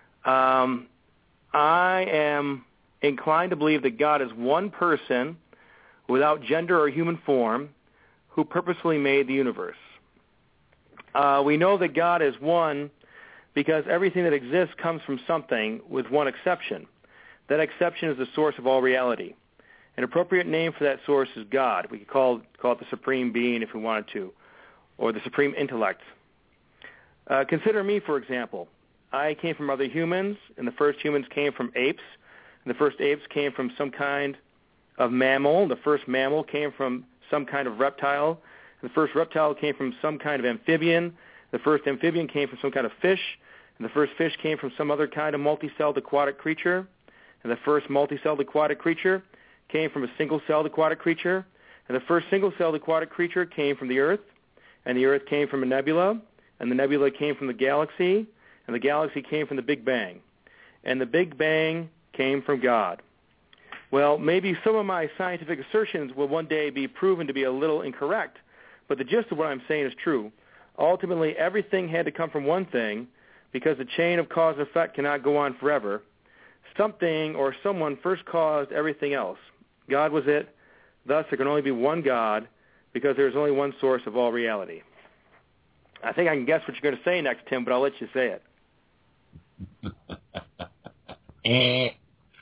I am inclined to believe that God is one person without gender or human form who purposefully made the universe. We know that God is one because everything that exists comes from something, with one exception. That exception is the source of all reality. An appropriate name for that source is God. We could call it the Supreme Being if we wanted to, or the Supreme Intellect. Consider me, for example. I came from other humans, and the first humans came from apes, and the first apes came from some kind of mammal. The first mammal came from some kind of reptile. The first reptile came from some kind of amphibian. The first amphibian came from some kind of fish, and the first fish came from some other kind of multi-celled aquatic creature. And the first multi-celled aquatic creature came from a single-celled aquatic creature. And the first single-celled aquatic creature came from the Earth, and the Earth came from a nebula, and the nebula came from the galaxy, and the galaxy came from the Big Bang. And the Big Bang came from God. Well, maybe some of my scientific assertions will one day be proven to be a little incorrect, but the gist of what I'm saying is true. Ultimately, everything had to come from one thing because the chain of cause and effect cannot go on forever. Something or someone first caused everything else. God was it. Thus, there can only be one God, because there's only one source of all reality. I think I can guess what you're going to say next, Tim, but I'll let you say it.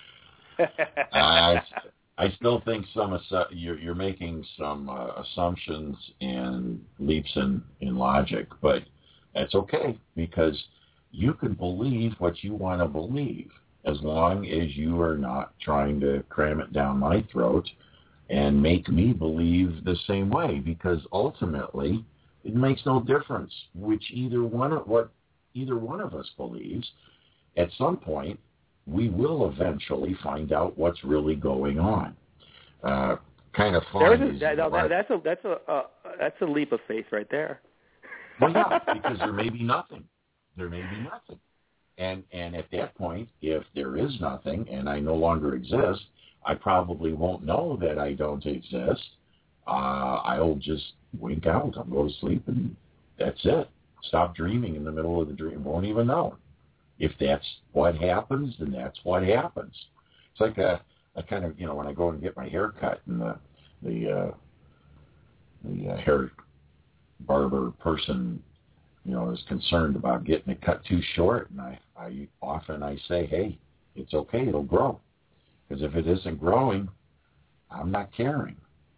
I still think you're making some assumptions and leaps in logic, but that's okay, because you can believe what you want to believe as long as you are not trying to cram it down my throat and make me believe the same way, because ultimately it makes no difference what either one of us believes. At some point, we will eventually find out what's really going on. Kind of fun. That's a leap of faith right there. Well, yeah, because there may be nothing. There may be nothing. And at that point, if there is nothing and I no longer exist, I probably won't know that I don't exist. I'll just wink out. I'll go to sleep, and that's it. Stop dreaming in the middle of the dream. Won't even know. If that's what happens, then that's what happens. It's like I kind of, when I go and get my hair cut, and the hair barber person, is concerned about getting it cut too short, and I often say, hey, it's okay, it'll grow. Because if it isn't growing, I'm not caring.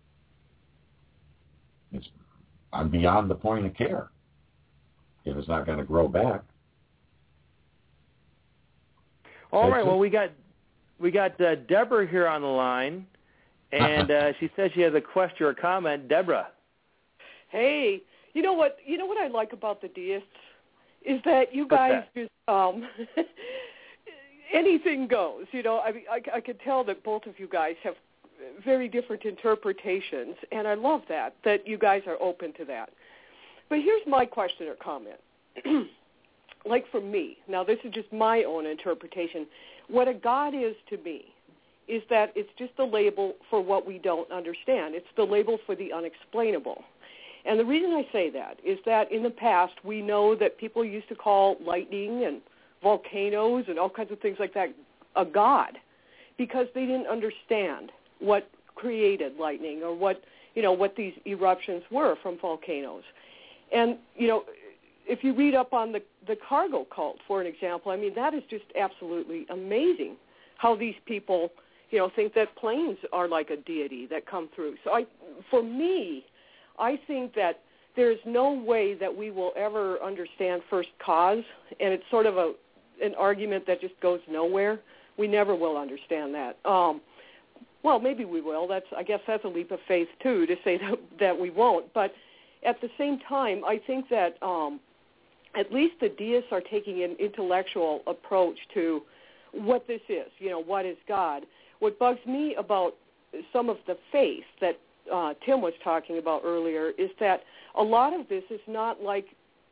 I'm beyond the point of care if it's not going to grow back. All right. Well, we got Deborah here on the line, and she says she has a question or a comment. Deborah. Hey, you know what I like about the deists is that you guys just anything goes. I mean, I could tell that both of you guys have very different interpretations, and I love that you guys are open to that. But here's my question or comment. Like for me, now this is just my own interpretation, what a God is to me is that it's just a label for what we don't understand. It's the label for the unexplainable. And the reason I say that is that in the past we know that people used to call lightning and volcanoes and all kinds of things like that a god because they didn't understand what created lightning or what these eruptions were from volcanoes. And, if you read up on the cargo cult, for an example, I mean, that is just absolutely amazing how these people, think that planes are like a deity that come through. So for me, I think that there's no way that we will ever understand first cause, and it's sort of an argument that just goes nowhere. We never will understand that. Well, maybe we will. I guess that's a leap of faith, too, to say that we won't. But at the same time, I think that at least the deists are taking an intellectual approach to what this is, what is God. What bugs me about some of the faith that Tim was talking about earlier is that a lot of this is not like,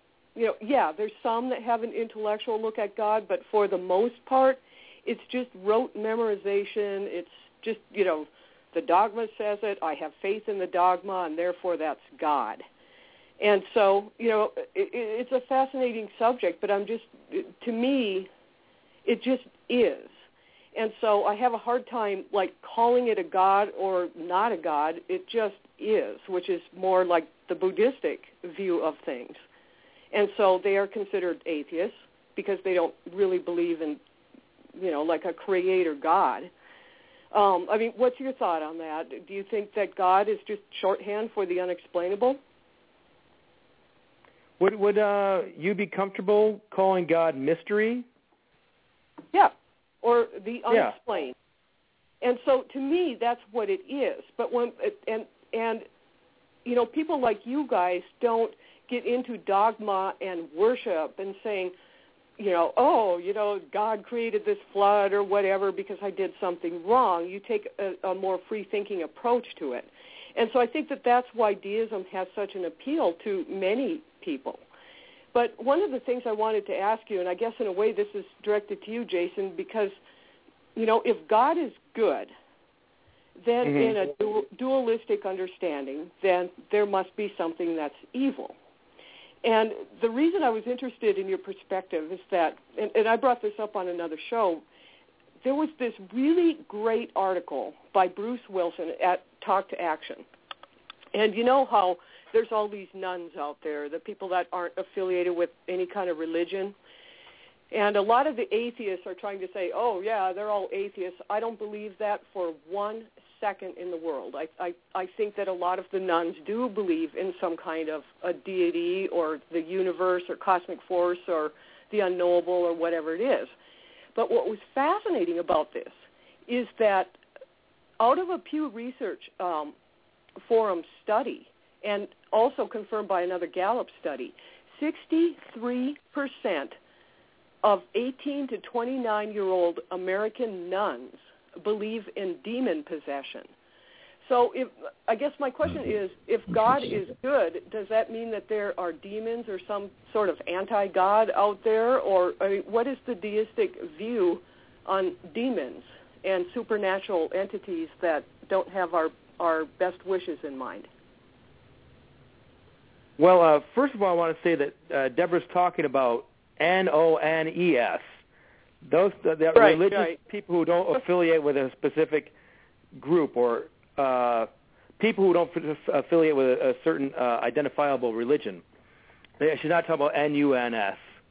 there's some that have an intellectual look at God, but for the most part, it's just rote memorization. It's just, the dogma says it. I have faith in the dogma, and therefore that's God. And so, it's a fascinating subject, but to me, it just is. And so I have a hard time, calling it a god or not a god. It just is, which is more like the Buddhistic view of things. And so they are considered atheists because they don't really believe in, like a creator God. I mean, what's your thought on that? Do you think that God is just shorthand for the unexplainable? Would you be comfortable calling God mystery? Yeah, or the unexplained. Yeah. And so to me, that's what it is. But people like you guys don't get into dogma and worship and saying, God created this flood or whatever because I did something wrong. You take a more free-thinking approach to it. And so I think that that's why deism has such an appeal to many people. But one of the things I wanted to ask you, and I guess in a way this is directed to you, Jason, because, if God is good, then in a dualistic understanding, then there must be something that's evil. And the reason I was interested in your perspective is that, and I brought this up on another show, there was this really great article by Bruce Wilson at Talk to Action. And you know how there's all these nuns out there, the people that aren't affiliated with any kind of religion. And a lot of the atheists are trying to say, oh, yeah, they're all atheists. I don't believe that for 1 second in the world. I think that a lot of the nuns do believe in some kind of a deity or the universe or cosmic force or the unknowable or whatever it is. But what was fascinating about this is that out of a Pew Research Forum study, and also confirmed by another Gallup study, 63% of 18 to 29-year-old American nuns believe in demon possession. So I guess my question is, if God is good, does that mean that there are demons or some sort of anti-God out there? Or what is the deistic view on demons and supernatural entities that don't have our best wishes in mind? Well, first of all, I want to say that Deborah's talking about NONES. Those religious people who don't affiliate with a specific group, or people who don't affiliate with a certain identifiable religion. She's not talking about NUNS.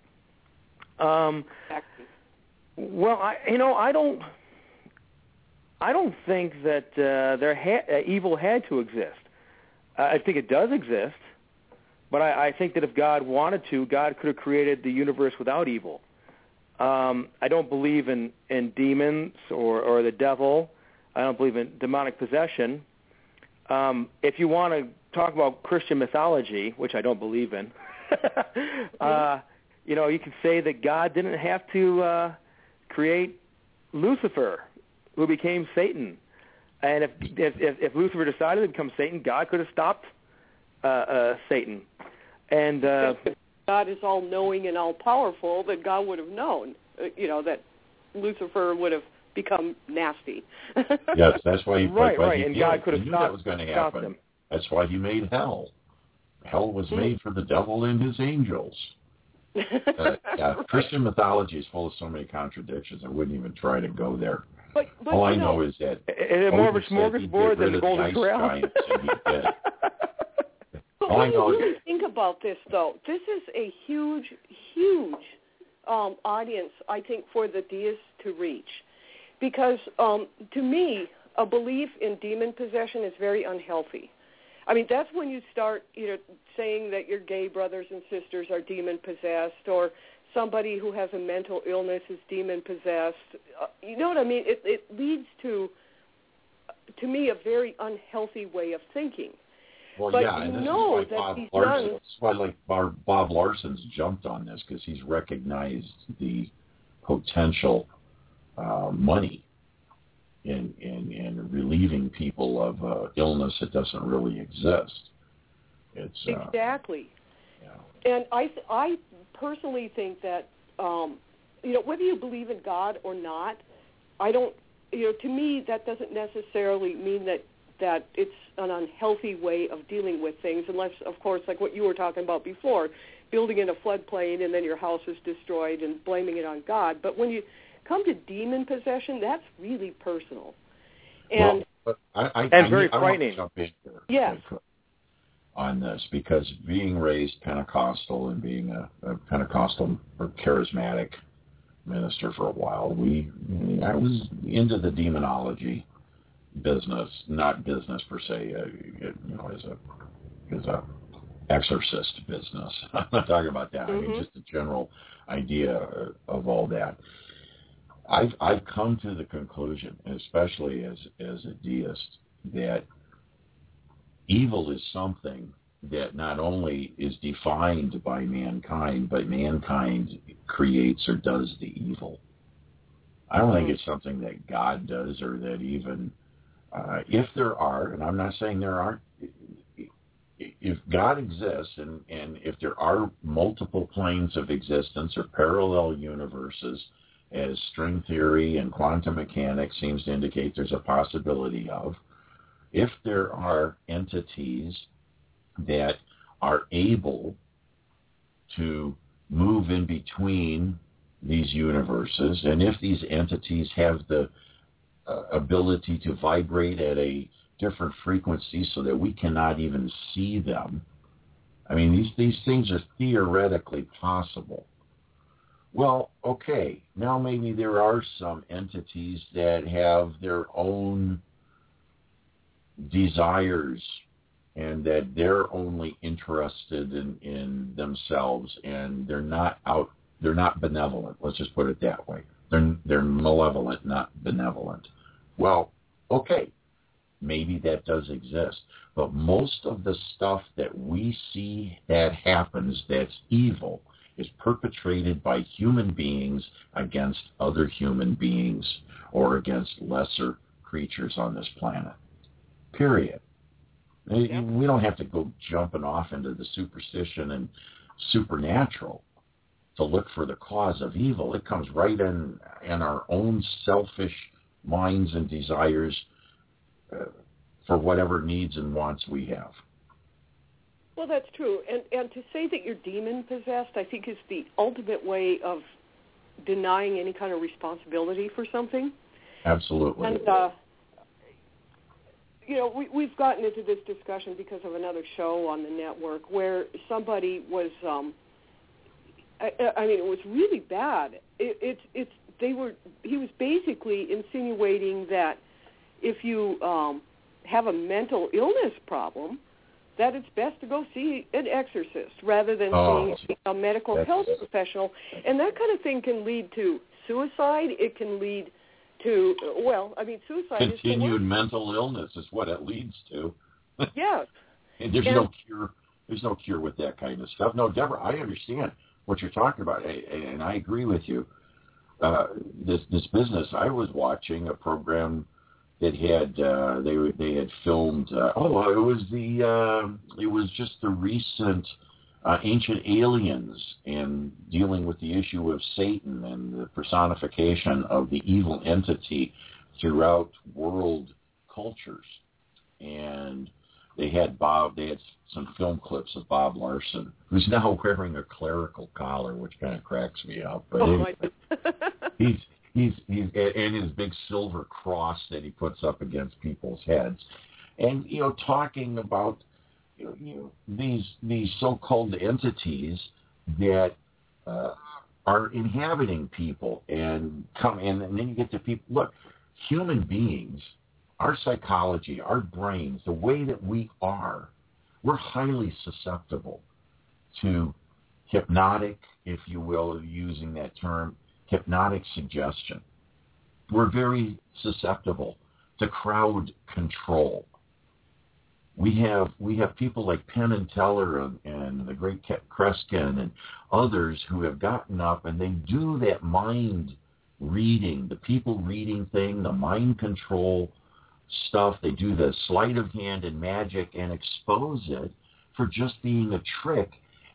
Well, I don't think that evil had to exist. I think it does exist, but I think that if God wanted to, God could have created the universe without evil. I don't believe in demons or the devil. I don't believe in demonic possession. If you want to talk about Christian mythology, which I don't believe in, you can say that God didn't have to create Lucifer, who became Satan. And if Lucifer decided to become Satan, God could have stopped Satan. And God is all-knowing and all-powerful, that God would have known, that Lucifer would have become nasty. Yes, that's why he right, and God could have knew stopped, that was going to happen. Him. That's why he made hell. Hell was made for the devil and his angels. Christian mythology is full of so many contradictions. I wouldn't even try to go there. But all I know is that it's more of a smorgasbord than the Golden Corral. When you really think about this, though, this is a huge, huge audience, I think, for the deists to reach. Because, to me, a belief in demon possession is very unhealthy. I mean, that's when you start, saying that your gay brothers and sisters are demon-possessed, or somebody who has a mental illness is demon-possessed. You know what I mean? It leads to me, a very unhealthy way of thinking. Well, but yeah, and this is why Bob Larson's jumped on this, because he's recognized the potential money in relieving people of illness that doesn't really exist. It's exactly. Yeah. And I personally think that whether you believe in God or not, I don't. To me, that doesn't necessarily mean that it's an unhealthy way of dealing with things, unless, of course, like what you were talking about before, building in a floodplain and then your house is destroyed and blaming it on God. But when you come to demon possession, that's really personal. And very frightening. I want to jump in here yes. on this, because being raised Pentecostal and being a Pentecostal or charismatic minister for a while, I was into the demonology business, not business per se, as a exorcist business. I'm not talking about that. I mean, just a general idea of all that. I've come to the conclusion, especially as a deist, that evil is something that not only is defined by mankind, but mankind creates or does the evil. I don't think it's something that God does, or that even if there are, and I'm not saying there aren't, if God exists and if there are multiple planes of existence or parallel universes, as string theory and quantum mechanics seems to indicate there's a possibility of, if there are entities that are able to move in between these universes, and if these entities have the ability to vibrate at a different frequencies so that we cannot even see them. I mean, these things are theoretically possible. Well, okay, now maybe there are some entities that have their own desires and that they're only interested in themselves, and they're not benevolent. Let's just put it that way. They're malevolent, not benevolent. Well, okay, maybe that does exist. But most of the stuff that we see that happens that's evil is perpetrated by human beings against other human beings or against lesser creatures on this planet. Period. Yep. We don't have to go jumping off into the superstition and supernatural to look for the cause of evil. It comes right in our own selfish minds and desires for whatever needs and wants we have. Well, that's true. And to say that you're demon-possessed, I think, is the ultimate way of denying any kind of responsibility for something. Absolutely. And, we've gotten into this discussion because of another show on the network where somebody was, it was really bad. He was basically insinuating that if you have a mental illness problem, that it's best to go see an exorcist rather than seeing a medical health professional. And that kind of thing can lead to suicide. It can lead to, suicide is continued mental illness is what it leads to. Yes. And there's no cure. There's no cure with that kind of stuff. No, Deborah, I understand what you're talking about, and I agree with you. This business, I was watching a program that had they had filmed. It was just the recent Ancient Aliens and dealing with the issue of Satan and the personification of the evil entity throughout world cultures. And they had some film clips of Bob Larson, who's now wearing a clerical collar, which kind of cracks me up. But he's and his big silver cross that he puts up against people's heads, and talking about these so-called entities that are inhabiting people and come in, and then you get to people. Look, human beings, our psychology, our brains, the way that we are, we're highly susceptible to hypnotic, if you will, using that term, hypnotic suggestion. We're very susceptible to crowd control. We have people like Penn and Teller and the great Kreskin and others who have gotten up and they do that mind reading, the people reading thing, the mind control stuff. They do the sleight of hand and magic and expose it for just being a trick,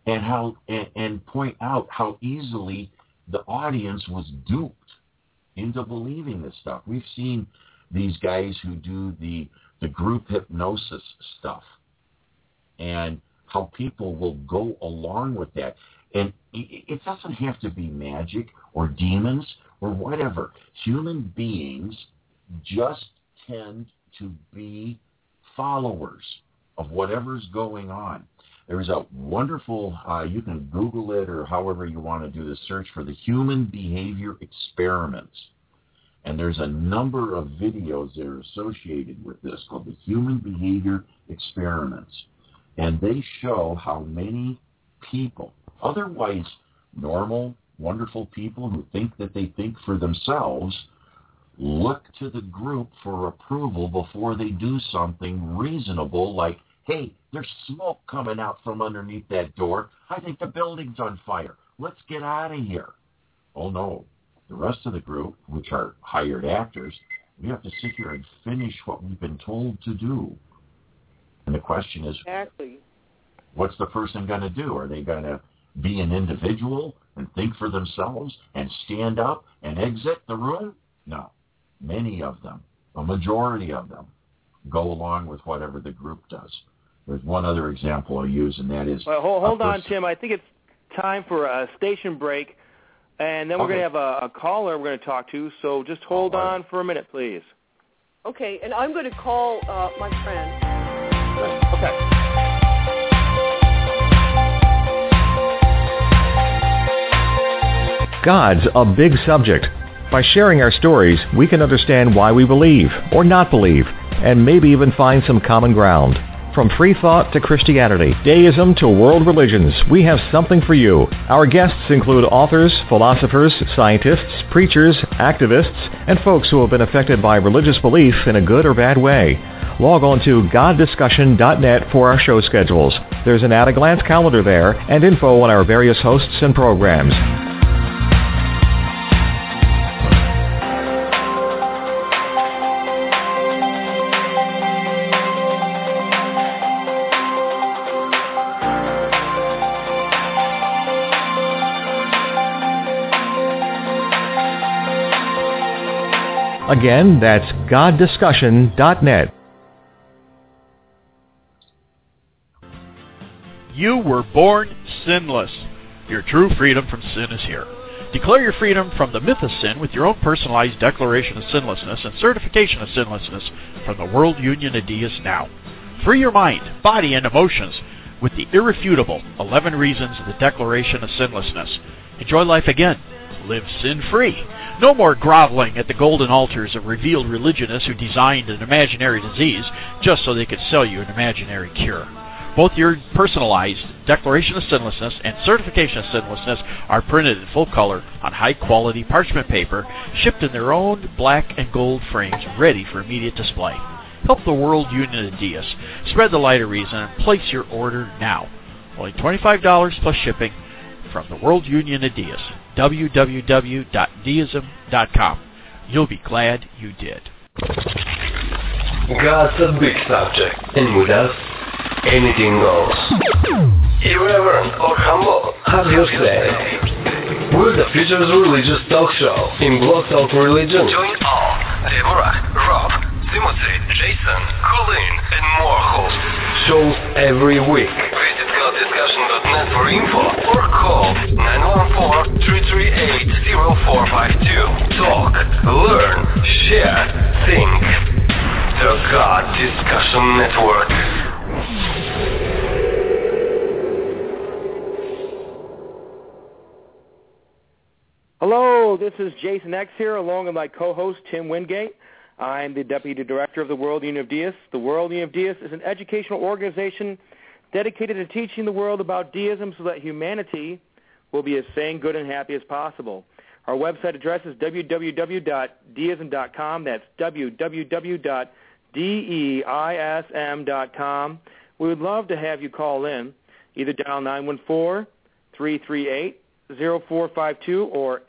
and point out how easily the audience was duped into believing this stuff. We've seen these guys who do the group hypnosis stuff and how people will go along with that. And it doesn't have to be magic or demons or whatever. Human beings just tend to be followers of whatever's going on. There's a wonderful, you can Google it or however you want to do the search for the human behavior experiments. And there's a number of videos that are associated with this called the human behavior experiments. And they show how many people, otherwise normal, wonderful people who think that they think for themselves, look to the group for approval before they do something reasonable like, hey, there's smoke coming out from underneath that door. I think the building's on fire. Let's get out of here. Oh, no. The rest of the group, which are hired actors, we have to sit here and finish what we've been told to do. And the question is, exactly, what's the person going to do? Are they going to be an individual and think for themselves and stand up and exit the room? No. Many of them, a majority of them, go along with whatever the group does. There's one other example I'll use, and that is... Well, hold on, Tim. I think it's time for a station break, and then we're going to have a caller we're going to talk to, so just hold on for a minute, please. Okay, and I'm going to call my friend. Okay. God's a big subject. By sharing our stories, we can understand why we believe or not believe, and maybe even find some common ground. From free thought to Christianity, deism to world religions, we have something for you. Our guests include authors, philosophers, scientists, preachers, activists, and folks who have been affected by religious belief in a good or bad way. Log on to goddiscussion.net for our show schedules. There's an at-a-glance calendar there and info on our various hosts and programs. Again, that's goddiscussion.net. You were born sinless. Your true freedom from sin is here. Declare your freedom from the myth of sin with your own personalized declaration of sinlessness and certification of sinlessness from the World Union of Deists now. Free your mind, body, and emotions with the irrefutable 11 Reasons of the Declaration of Sinlessness. Enjoy life again. Live sin-free. No more groveling at the golden altars of revealed religionists who designed an imaginary disease just so they could sell you an imaginary cure. Both your personalized Declaration of Sinlessness and Certification of Sinlessness are printed in full color on high-quality parchment paper, shipped in their own black and gold frames, ready for immediate display. Help the World Union of Deists. Spread the light of reason and place your order now. Only $25 plus shipping from the World Union of Deists. www.deism.com. You'll be glad you did. God's a big subject, and with us, anything goes. Irreverent or humble, have your say. We're the Futures Religious Talk Show in Blog Talk Religion. Join all Deborah, Rob, Timothy, Jason, Colleen, and more hosts. Shows every week. Visit goddiscussion.net for info or call 914-338-0452. Talk, learn, share, think. The God Discussion Network. Hello, this is Jason X here, along with my co-host Tim Wingate. I'm the Deputy Director of the World Union of Deists. The World Union of Deists is an educational organization dedicated to teaching the world about deism so that humanity will be as sane, good, and happy as possible. Our website address is www.deism.com. That's www.deism.com. We would love to have you call in. Either dial 914-338-0452 or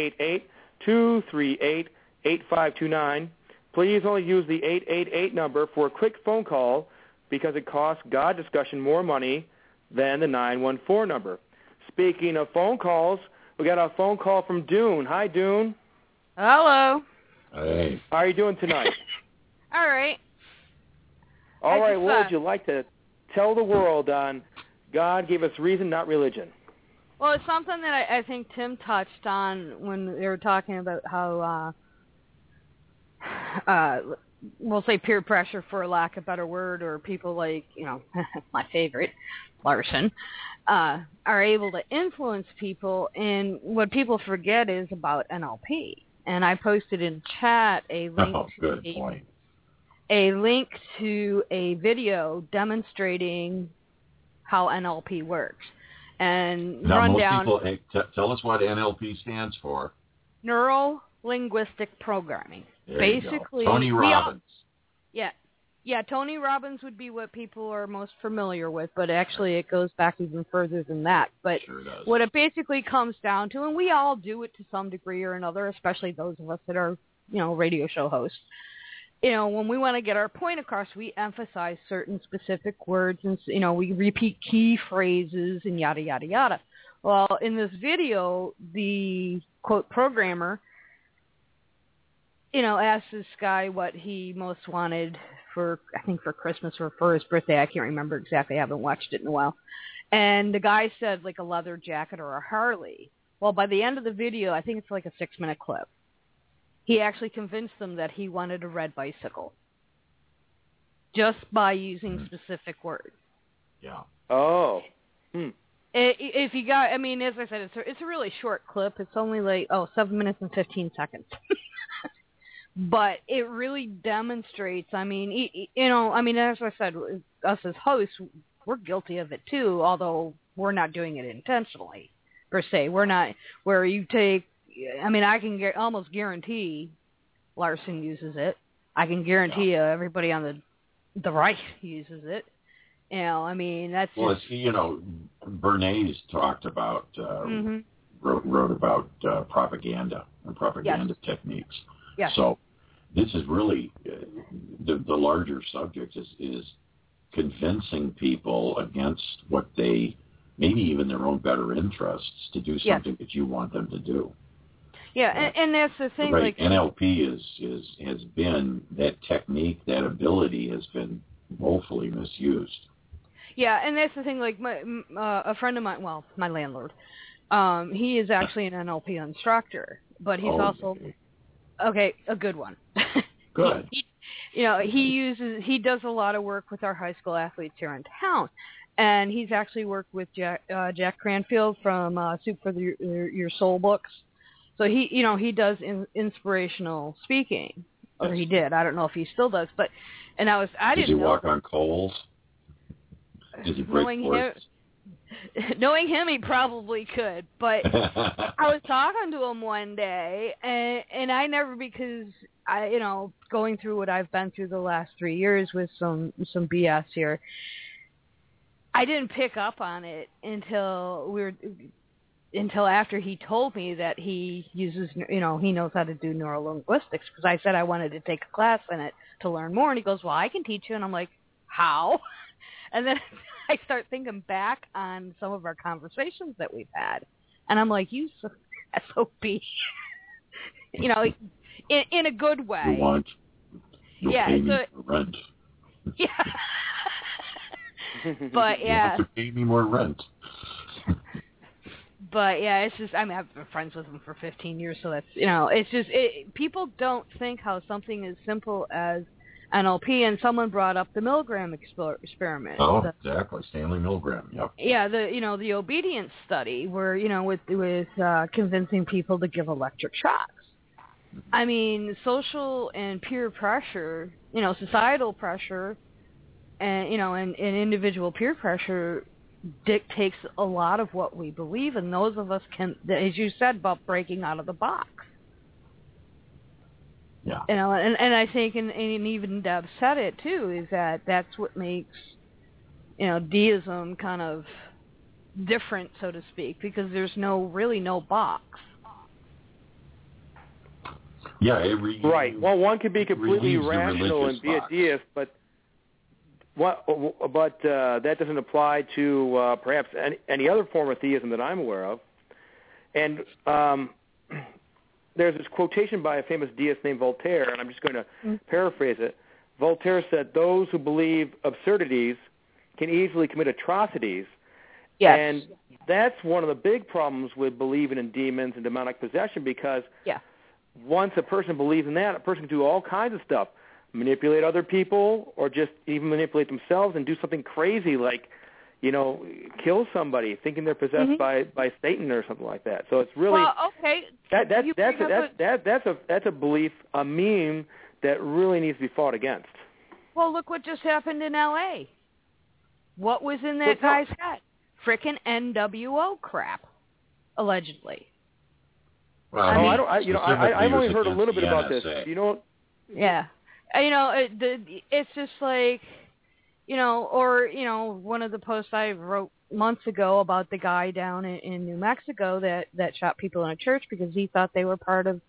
888-238-8529. Please only use the 888 number for a quick phone call because it costs God Discussion more money than the 914 number. Speaking of phone calls, we got a phone call from Dune. Hi, Dune. Hello. Hey. How are you doing tonight? All right. All right, what would you like to tell the world on God gave us reason, not religion? Well, it's something that I think Tim touched on when they were talking about how, we'll say peer pressure for lack of a better word, or people like, my favorite, Larson, are able to influence people. And what people forget is about NLP. And I posted in chat a link a link to a video demonstrating how NLP works. And now, run most down. People, tell us what NLP stands for. Neuro Linguistic Programming. There Basically, you go. Tony Robbins. Yeah, Tony Robbins would be what people are most familiar with, but actually it goes back even further than that. But sure does. What it basically comes down to, and we all do it to some degree or another, especially those of us that are, radio show hosts. When we want to get our point across, we emphasize certain specific words, and we repeat key phrases and yada yada yada. Well, in this video, the quote programmer, asked this guy what he most wanted for Christmas or for his birthday. I can't remember exactly. I haven't watched it in a while. And the guy said like a leather jacket or a Harley. Well, by the end of the video, I think it's like a 6-minute clip. he actually convinced them that he wanted a red bicycle just by using specific words. Yeah. Oh. If you got, I mean, as I said, it's a really short clip. It's only like 7 minutes and 15 seconds. But it really demonstrates, I mean, as I said, us as hosts, we're guilty of it too, although we're not doing it intentionally, per se. We're not, where you take, I mean, I can almost guarantee Larson uses it. I can guarantee everybody on the right uses it. You know, I mean, that's well, just... Bernays talked about, wrote about propaganda and propaganda techniques. Yes. So this is really, the larger subject is convincing people against what they, maybe even their own better interests, to do something that you want them to do. Yeah, and that's the thing. Right. Like NLP has been, that technique, that ability has been woefully misused. Yeah, and that's the thing. Like a friend of mine, well, my landlord, he is actually an NLP instructor, but he's also a good one. Good. He does a lot of work with our high school athletes here in town, and he's actually worked with Jack Cranfield from Soup for Your Soul books. So he does inspirational speaking, or he did. I don't know if he still does, but I didn't know. Does he walk on coals? Does he break forks? Knowing him, he probably could. But I was talking to him one day, and I never, because I, going through what I've been through the last 3 years with some BS here, I didn't pick up on it until after he told me that he uses, he knows how to do neurolinguistics, because I said I wanted to take a class in it to learn more, and he goes, well, I can teach you, and I'm like, how? And then I start thinking back on some of our conversations that we've had, and I'm like, you SOB, in a good way. You'll pay me for rent. Yeah. But you have to pay me more rent. But yeah, it's just, I've been friends with him for 15 years, so that's, it's just, people don't think how something as simple as NLP, and someone brought up the Milgram experiment. Oh, exactly, Stanley Milgram, yep. Yeah, the obedience study where, with convincing people to give electric shocks. I mean, social and peer pressure, societal pressure, and, and individual peer pressure dictates a lot of what we believe, and those of us can, as you said, about breaking out of the box. Yeah. And I think, and even Deb said it too, is that's what makes, deism kind of different, so to speak, because there's really no box. Yeah, right. Well, one could be completely rational and be a deist, but that doesn't apply to perhaps any other form of theism that I'm aware of. And there's this quotation by a famous deist named Voltaire, and I'm just going to paraphrase it. Voltaire said, those who believe absurdities can easily commit atrocities. Yes. And that's one of the big problems with believing in demons and demonic possession, because once a person believes in that, a person can do all kinds of stuff, manipulate other people, or just even manipulate themselves and do something crazy like, kill somebody thinking they're possessed by Satan or something like that. So it's really that's a belief, a meme that really needs to be fought against. Well, look what just happened in L.A. What was in that guy's head? Frickin' NWO crap, allegedly. Well, I've only heard a little bit about this. Yeah. It's just like, one of the posts I wrote months ago about the guy down in New Mexico that shot people in a church because he thought they were part of,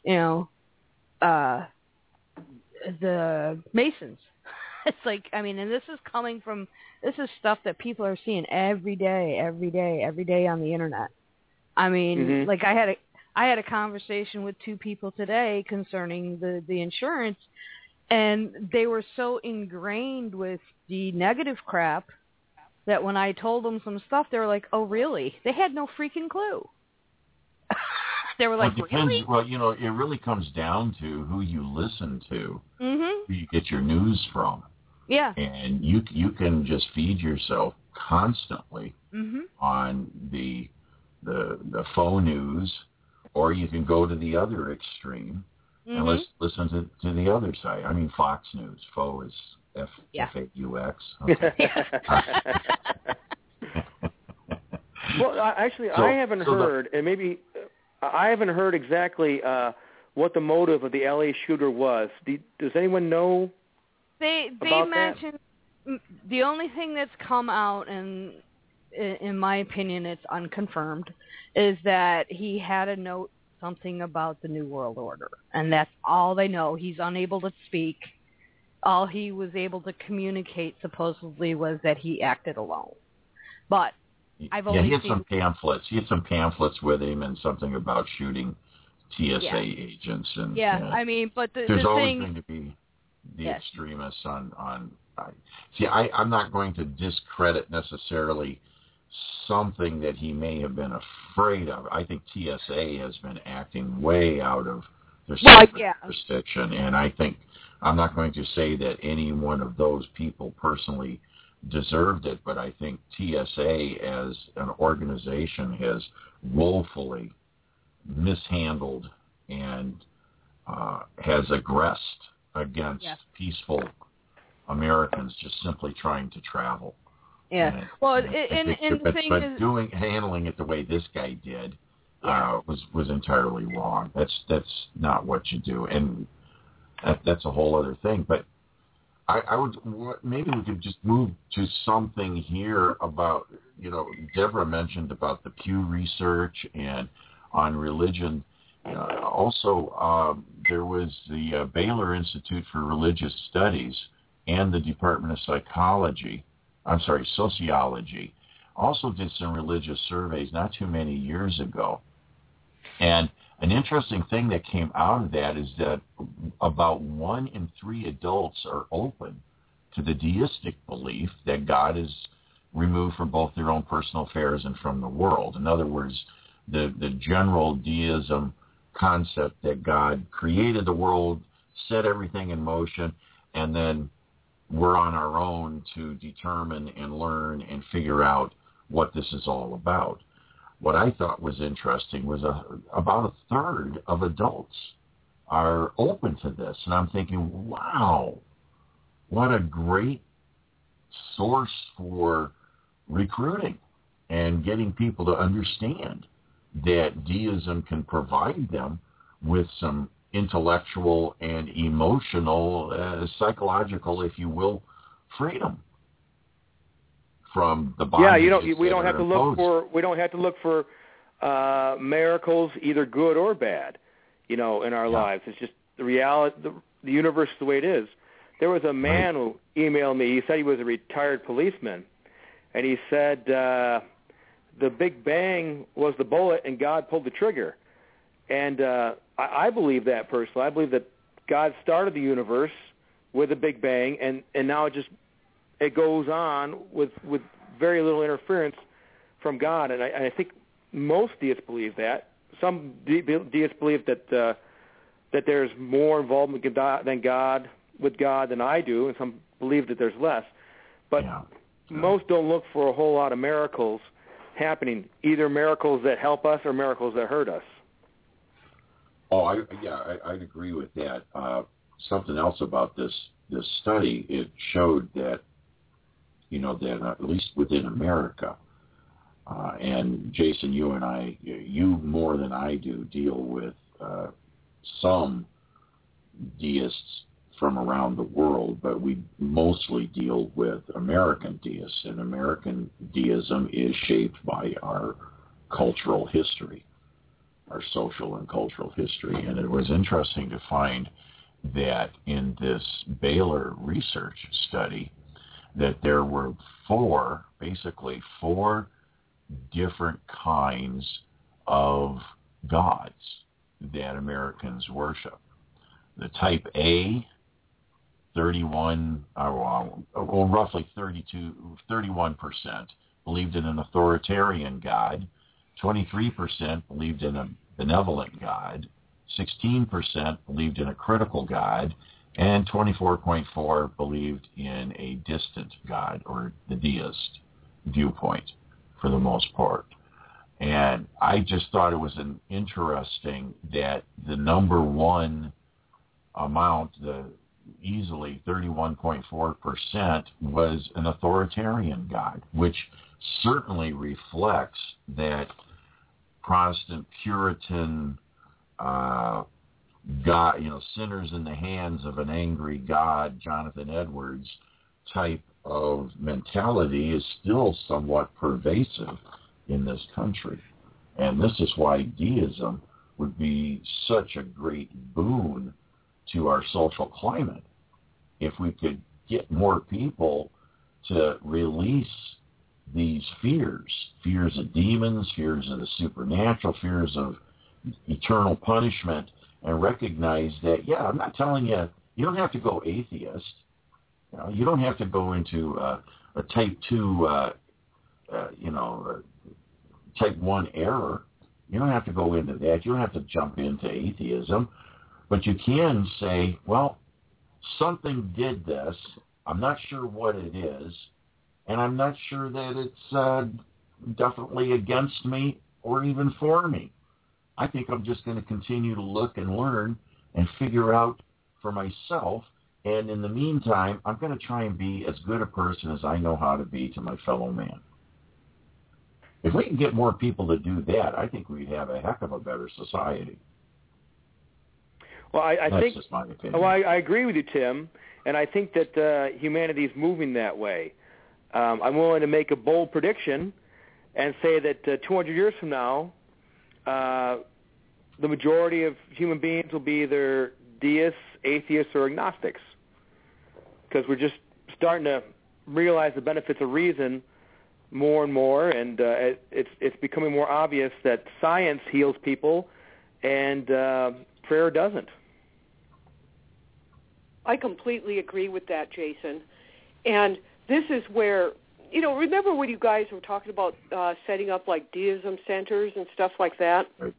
the Masons. It's like, and this is stuff that people are seeing every day on the internet. Like I had a conversation with two people today concerning the insurance, and they were so ingrained with the negative crap that when I told them some stuff, they were like, oh, really? They had no freaking clue. They were like, it depends. really? Well, it really comes down to who you listen to, Mm-hmm. who you get your news from. Yeah. And you can just feed yourself constantly Mm-hmm. on the faux news, or you can go to the other extreme and Mm-hmm. listen to the other side. I mean, Fox News. Faux is F-A-U-X. Okay. Well, actually, I haven't heard, and maybe I haven't heard exactly what the motive of the LA shooter was. Does anyone know? They mentioned the only thing that's come out, and in my opinion, it's unconfirmed, is that he had a note something about the New World Order, and that's all they know. He's unable to speak. All he was able to communicate supposedly was that he acted alone. But I've only he had seen some pamphlets. He had some pamphlets with him and something about shooting TSA agents. And I mean, but there's always thing, going to be the extremists on. I'm not going to discredit necessarily something that he may have been afraid of. I think TSA has been acting way out of their jurisdiction, and I think I'm not going to say that any one of those people personally deserved it, but I think TSA as an organization has woefully mishandled and has aggressed against peaceful Americans just simply trying to travel. Yeah. Handling it the way this guy did was entirely wrong. That's not what you do, and that's a whole other thing. But I would maybe we could just move to something here about Deborah mentioned about the Pew Research and on religion. Also, there was the Baylor Institute for Religious Studies and the Department of Sociology, also did some religious surveys not too many years ago. And an interesting thing that came out of that is that about 1 in 3 adults are open to the deistic belief that God is removed from both their own personal affairs and from the world. In other words, the general deism concept that God created the world, set everything in motion, and then we're on our own to determine and learn and figure out what this is all about. What I thought was interesting was about a third of adults are open to this. And I'm thinking, wow, what a great source for recruiting and getting people to understand that deism can provide them with some intellectual and emotional, psychological, if you will, freedom from the bondage. We don't have to look for miracles, either good or bad, in our lives. It's just the reality. The universe is the way it is. There was a man who emailed me. He said he was a retired policeman, and he said the Big Bang was the bullet and God pulled the trigger. And I believe that personally. I believe that God started the universe with a Big Bang, and now it goes on with very little interference from God. And I think most deists believe that. Some deists believe that there's more involvement with God than I do, and some believe that there's less. But most don't look for a whole lot of miracles happening, either miracles that help us or miracles that hurt us. Oh, I'd agree with that. Something else about this study, it showed that, that at least within America, and Jason, you and I, you more than I do, deal with some deists from around the world, but we mostly deal with American deists, and American deism is shaped by our cultural history, our social and cultural history. And it was interesting to find that in this Baylor research study that there were four different kinds of gods that Americans worship. The type A, 31% believed in an authoritarian God, 23% believed in a benevolent God, 16% believed in a critical God, and 24.4% believed in a distant God, or the deist viewpoint for the most part. And I just thought it was interesting that the number one amount, the easily 31.4%, was an authoritarian God, which certainly reflects that Protestant Puritan God, sinners in the hands of an angry God, Jonathan Edwards type of mentality is still somewhat pervasive in this country. And this is why deism would be such a great boon to our social climate. If we could get more people to release these fears of demons, fears of the supernatural, fears of eternal punishment, and recognize that, I'm not telling you, you don't have to go atheist. You don't have to go into a type 2, type 1 error. You don't have to go into that. You don't have to jump into atheism. But you can say, well, something did this. I'm not sure what it is. And I'm not sure that it's definitely against me or even for me. I think I'm just going to continue to look and learn and figure out for myself. And in the meantime, I'm going to try and be as good a person as I know how to be to my fellow man. If we can get more people to do that, I think we'd have a heck of a better society. Well, I That's think, just my opinion. well, I agree with you, Tim, and I think that humanity is moving that way. I'm willing to make a bold prediction and say that 200 years from now, the majority of human beings will be either deists, atheists, or agnostics, because we're just starting to realize the benefits of reason more and more, and it's becoming more obvious that science heals people and prayer doesn't. I completely agree with that, Jason. And this is where, remember when you guys were talking about setting up like deism centers and stuff like that? Right.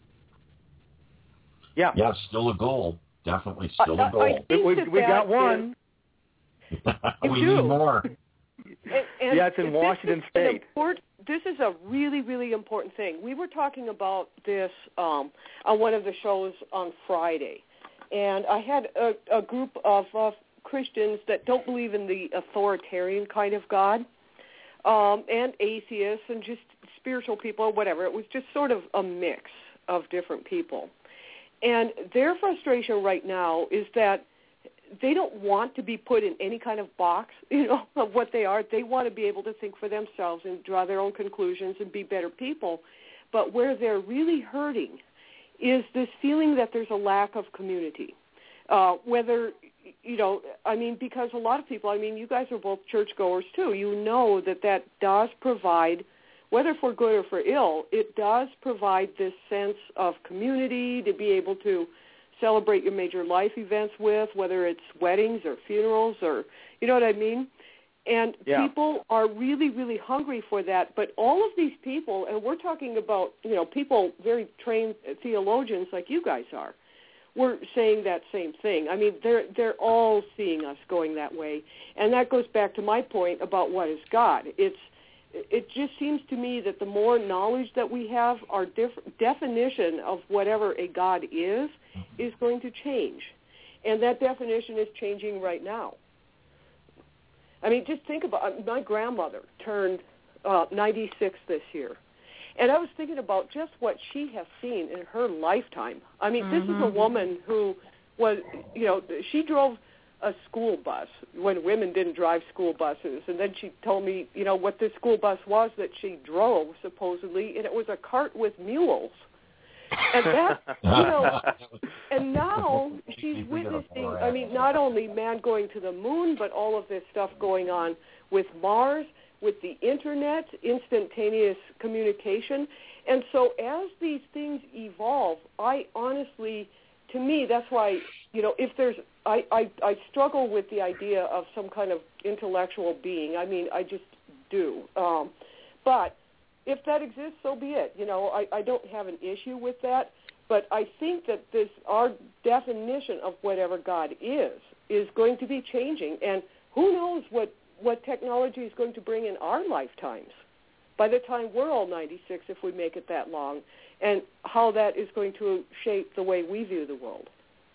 Yeah. Yeah, still a goal. Definitely still a goal. I think we got one. We need more. And yeah, it's in Washington State. This is a really, really important thing. We were talking about this on one of the shows on Friday, and I had a group of Christians that don't believe in the authoritarian kind of God, and atheists and just spiritual people, whatever. It was just sort of a mix of different people. And their frustration right now is that they don't want to be put in any kind of box, of what they are. They want to be able to think for themselves and draw their own conclusions and be better people. But where they're really hurting is this feeling that there's a lack of community. Because a lot of people, you guys are both churchgoers too. You know that does provide, whether for good or for ill, it does provide this sense of community to be able to celebrate your major life events with, whether it's weddings or funerals or, you know what I mean? And people are really, really hungry for that. But all of these people, and we're talking about, people, very trained theologians like you guys are, we're saying that same thing. They're all seeing us going that way. And that goes back to my point about what is God. It just seems to me that the more knowledge that we have, our definition of whatever a God is going to change. And that definition is changing right now. Just think about, my grandmother turned 96 this year. And I was thinking about just what she has seen in her lifetime. This is a woman who was, she drove a school bus when women didn't drive school buses. And then she told me, what this school bus was that she drove, supposedly, and it was a cart with mules. And that, and now she's witnessing, not only man going to the moon, but all of this stuff going on with Mars, with the Internet, instantaneous communication. And so as these things evolve, I honestly, to me, that's why, if there's, I struggle with the idea of some kind of intellectual being. I just do. But if that exists, so be it. I don't have an issue with that, but I think that our definition of whatever God is going to be changing, and who knows what technology is going to bring in our lifetimes by the time we're all 96, if we make it that long, and how that is going to shape the way we view the world.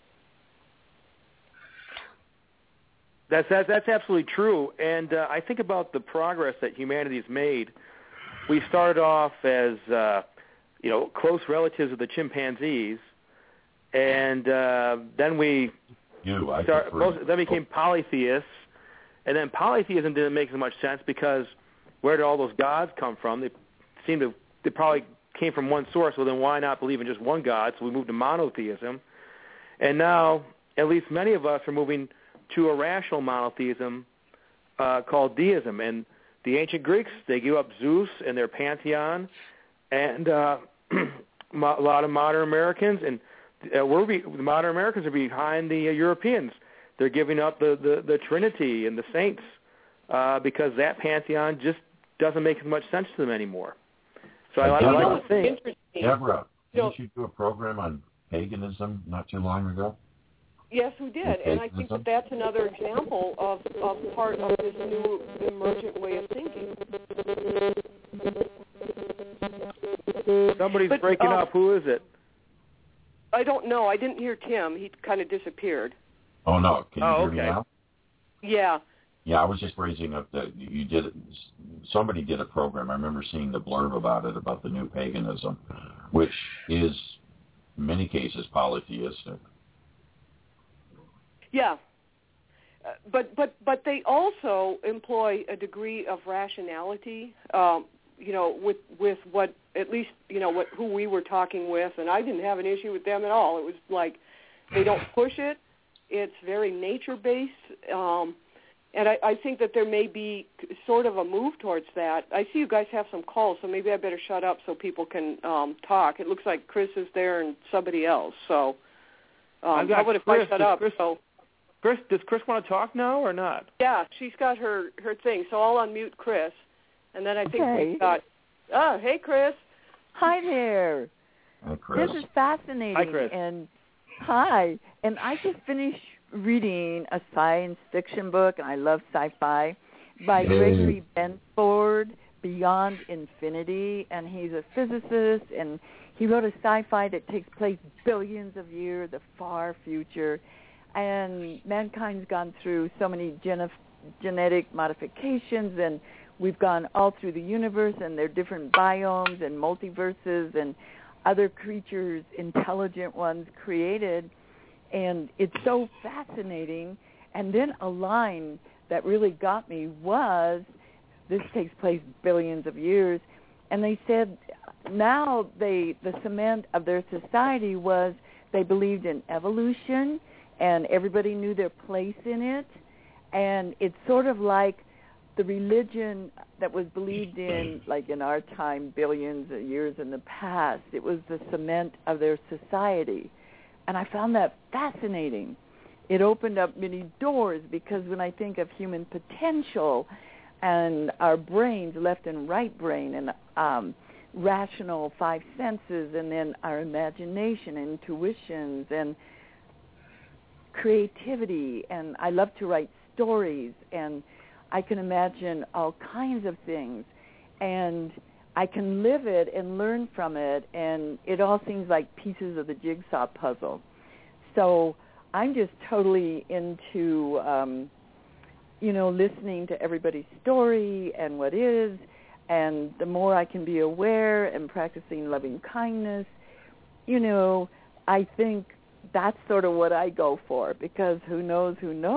That's absolutely true, and I think about the progress that humanity's made. We started off as close relatives of the chimpanzees, and then we became polytheists, and then polytheism didn't make as much sense because where did all those gods come from? They probably came from one source. Well, then why not believe in just one God? So we moved to monotheism, and now at least many of us are moving to a rational monotheism called deism. And the ancient Greeks, they gave up Zeus and their pantheon, and a lot of modern Americans, and the modern Americans are behind the Europeans. They're giving up the Trinity and the saints because that pantheon just doesn't make as much sense to them anymore. So I like to think. Deborah, didn't you do a program on paganism not too long ago? Yes, we did, and I think that's another example of part of this new emergent way of thinking. Somebody's breaking up. Who is it? I don't know. I didn't hear Tim. He kind of disappeared. Oh, no. Can you hear me now? Yeah. Yeah, I was just raising up that somebody did a program. I remember seeing the blurb about it, about the new paganism, which is in many cases polytheistic. Yeah, but they also employ a degree of rationality, with what at least who we were talking with, and I didn't have an issue with them at all. It was like they don't push it; it's very nature based, and I think that there may be sort of a move towards that. I see you guys have some calls, so maybe I better shut up so people can talk. It looks like Chris is there and somebody else. So how about if I shut up? Chris, does Chris want to talk now or not? Yeah, she's got her thing, so I'll unmute Chris, and then I think we've got. Hey, Chris. Hi there. Hi, Chris. This is fascinating. Hi, Chris. And I just finished reading a science fiction book, and I love sci-fi, by Gregory Benford, Beyond Infinity, and he's a physicist, and he wrote a sci-fi that takes place billions of years, the far future. And mankind's gone through so many genetic modifications, and we've gone all through the universe, and there are different biomes and multiverses and other creatures, intelligent ones created. And it's so fascinating. And then a line that really got me was, this takes place billions of years, and they said now the cement of their society was they believed in evolution, and everybody knew their place in it. And it's sort of like the religion that was believed in, like in our time, billions of years in the past. It was the cement of their society. And I found that fascinating. It opened up many doors, because when I think of human potential and our brains, left and right brain, and rational five senses, and then our imagination, intuitions, and creativity, and I love to write stories, and I can imagine all kinds of things, and I can live it and learn from it, and it all seems like pieces of the jigsaw puzzle. So I'm just totally into, listening to everybody's story and what is, and the more I can be aware and practicing loving kindness, I think that's sort of what I go for, because who knows.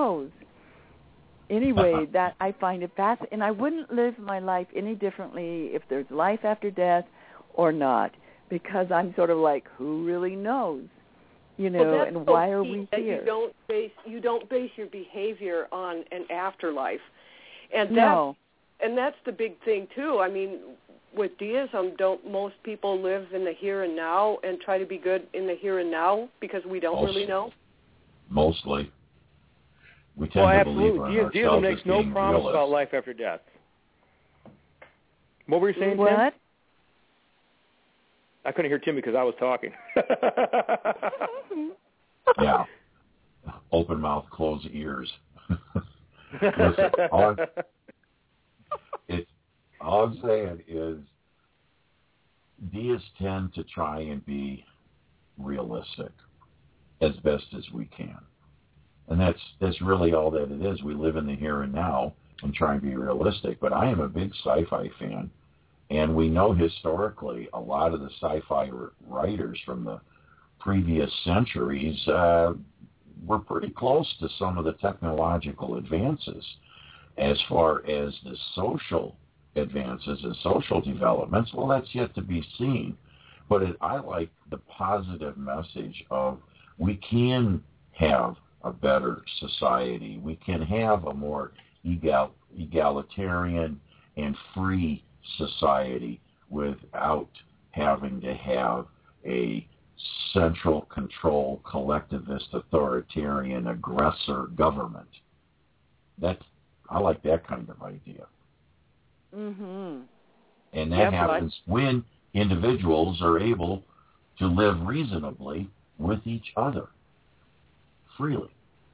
Anyway, that I find it fascinating, and I wouldn't live my life any differently if there's life after death or not, because I'm sort of like, who really knows, and why are we here? You don't base your behavior on an afterlife, and that's the big thing too. I mean, with deism, don't most people live in the here and now and try to be good in the here and now because we don't really know? Mostly. We tend to believe in ourselves. Deism makes no promise about life after death. What were you saying, What? Tim? I couldn't hear Timmy because I was talking. Yeah. Open mouth, closed ears. Listen, all I'm saying is deists tend to try and be realistic as best as we can. And that's really all that it is. We live in the here and now and try and be realistic. But I am a big sci-fi fan, and we know historically a lot of the sci-fi writers from the previous centuries were pretty close to some of the technological advances. As far as the social advances and social developments, well, that's yet to be seen. But I like the positive message of we can have a better society. We can have a more egalitarian and free society without having to have a central control, collectivist, authoritarian, aggressor government. I like that kind of idea. Mm-hmm. And that happens when individuals are able to live reasonably with each other, freely.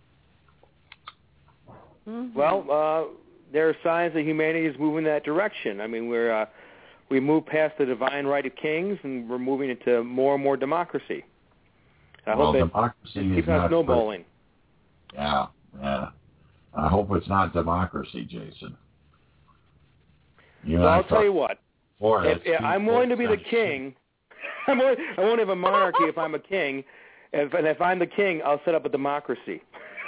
Mm-hmm. Well, there are signs that humanity is moving that direction. I mean, we move past the divine right of kings, and we're moving into more and more democracy. I hope democracy is keeps not on snowballing. Yeah. I hope it's not democracy, Jason. I'll tell you what. I'm willing to be the king. I won't have a monarchy if I'm a king. And if I'm the king, I'll set up a democracy.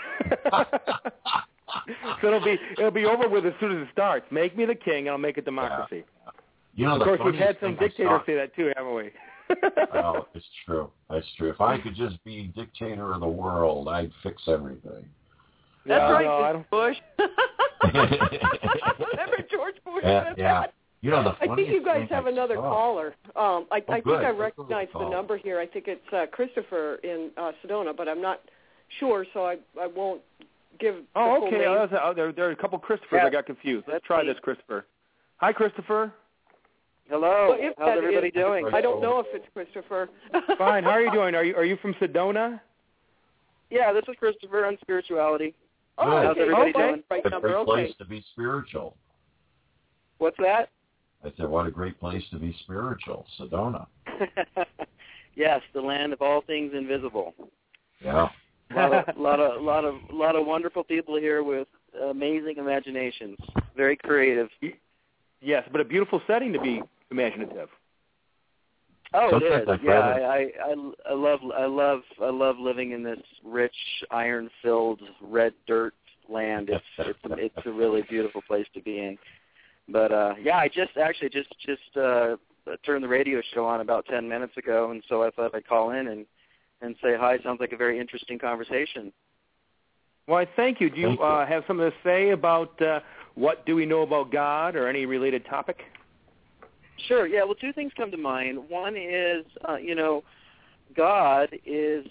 So it'll be over with as soon as it starts. Make me the king, and I'll make a democracy. Yeah. Of course, we've had some dictators say that too, haven't we? Oh, it's true. That's true. If I could just be dictator of the world, I'd fix everything. That's right, Bush. Remember George Bush? Yeah. The I think you guys have another caller. I think I recognize the call. number here. I think it's Christopher in Sedona, but I'm not sure, so I won't give the full okay. name. There are a couple Christophers. I got confused. Let's try this, Christopher. Hi, Christopher. Hello. How's everybody doing? I don't know if it's Christopher. Fine. How are you doing? Are you from Sedona? Yeah, this is Christopher on spirituality. Oh, how's everybody doing? Right It's a number. great place to be spiritual. What's that? I said, what a great place to be spiritual, Sedona. Yes, the land of all things invisible. Yeah. A lot of wonderful people here with amazing imaginations. Very creative. Yes, but a beautiful setting to be imaginative. Oh, it is. Yeah, I love living in this rich, iron-filled, red dirt land. It's a really beautiful place to be in. But I just turned the radio show on about 10 minutes ago, and so I thought I'd call in and say hi. Sounds like a very interesting conversation. Well, thank you. Do you have something to say about what do we know about God or any related topic? Sure. Yeah. Well, two things come to mind. One is, God is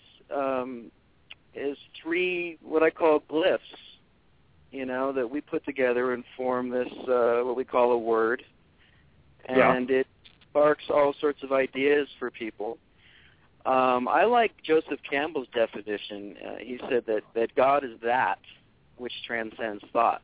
three what I call glyphs, that we put together and form this what we call a word, and it sparks all sorts of ideas for people. I like Joseph Campbell's definition. He said that God is that which transcends thought.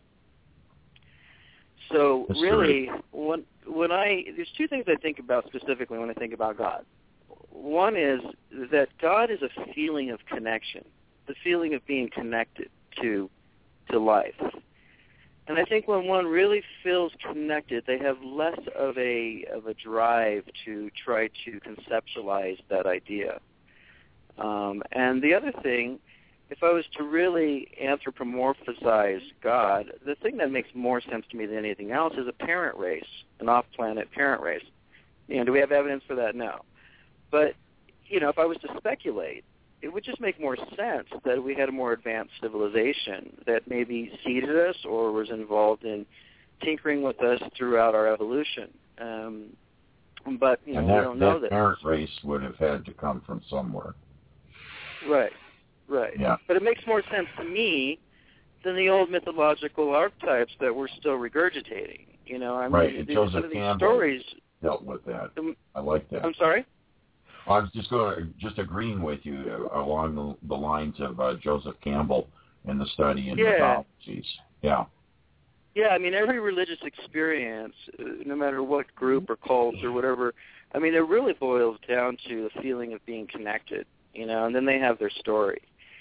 So That's really, there's two things I think about specifically when I think about God. One is that God is a feeling of connection, the feeling of being connected to life. And I think when one really feels connected, they have less of a drive to try to conceptualize that idea. And the other thing, if I was to really anthropomorphize God, the thing that makes more sense to me than anything else is a parent race, an off-planet parent race. Do we have evidence for that? No. But, if I was to speculate, it would just make more sense that we had a more advanced civilization that maybe seeded us or was involved in tinkering with us throughout our evolution. But, we don't know that. That parent race would have had to come from somewhere. Right. Yeah. But it makes more sense to me than the old mythological archetypes that we're still regurgitating. Right. And some Joseph of these Campbell stories dealt with that. I like that. I'm sorry? I was just agreeing with you along the lines of Joseph Campbell in the study in mythologies. Yeah. Yeah, I mean, every religious experience, no matter what group or cult or whatever, I mean, it really boils down to the feeling of being connected, and then they have their story.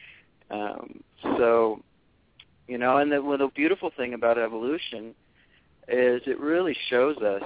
So, and the beautiful thing about evolution is it really shows us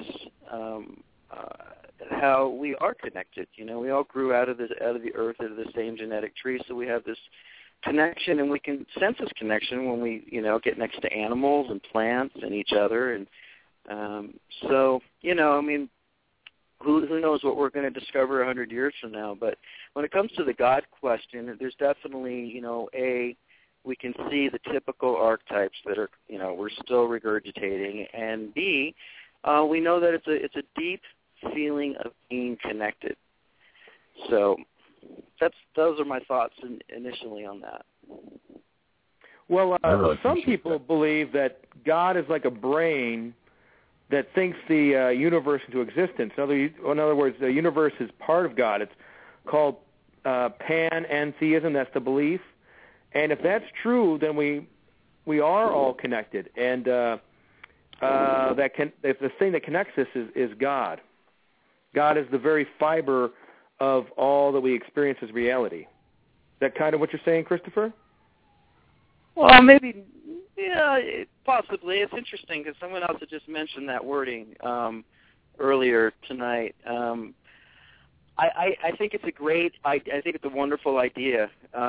how we are connected. We all grew out of the earth, out of the same genetic tree, so we have this connection, and we can sense this connection when we, get next to animals and plants and each other. And so, I mean, who knows what we're going to discover 100 years from now. But when it comes to the God question, there's definitely, we can see the typical archetypes that are, we're still regurgitating, and B, we know that it's a deep feeling of being connected. So those are my thoughts initially on that. Well, some people believe that God is like a brain that thinks the universe into existence. In other words, the universe is part of God. It's called panentheism. That's the belief. And if that's true, then we are all connected. And if the thing that connects us is God. God is the very fiber of all that we experience as reality. Is that kind of what you're saying, Christopher? Well, maybe, yeah, possibly. It's interesting because someone else had just mentioned that wording earlier tonight. I think it's I think it's a wonderful idea.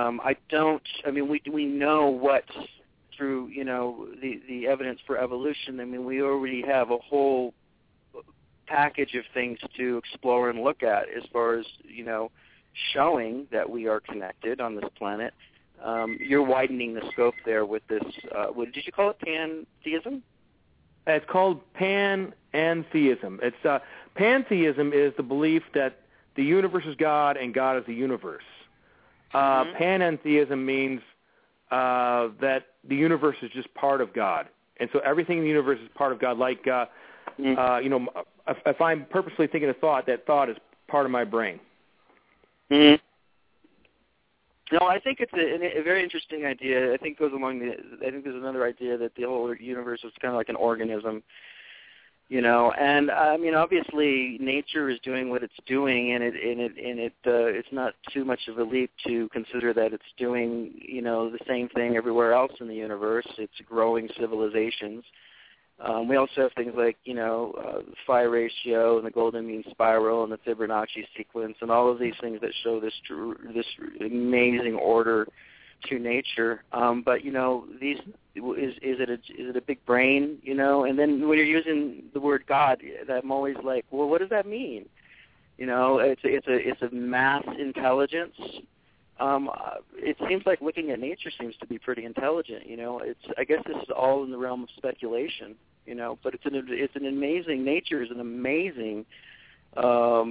We know what through, the evidence for evolution. I mean, we already have a whole package of things to explore and look at as far as, showing that we are connected on this planet. You're widening the scope there with this, what did you call it, pantheism? It's called panentheism. Pantheism is the belief that the universe is God and God is the universe. Panentheism means that the universe is just part of God. And so everything in the universe is part of God. Like, if I'm purposely thinking a thought, that thought is part of my brain. Mm-hmm. No, I think it's a very interesting idea. I think goes along I think there's another idea that the whole universe is kind of like an organism, And I mean, obviously, nature is doing what it's doing, and it's not too much of a leap to consider that it's doing, the same thing everywhere else in the universe. It's growing civilizations. We also have things like, the phi ratio and the golden mean spiral and the Fibonacci sequence and all of these things that show this amazing order to nature. But, is it a big brain, And then when you're using the word God, I'm always like, well, what does that mean? It's a mass intelligence. It seems like looking at nature seems to be pretty intelligent. I guess this is all in the realm of speculation. But it's an amazing. Nature is an amazing. What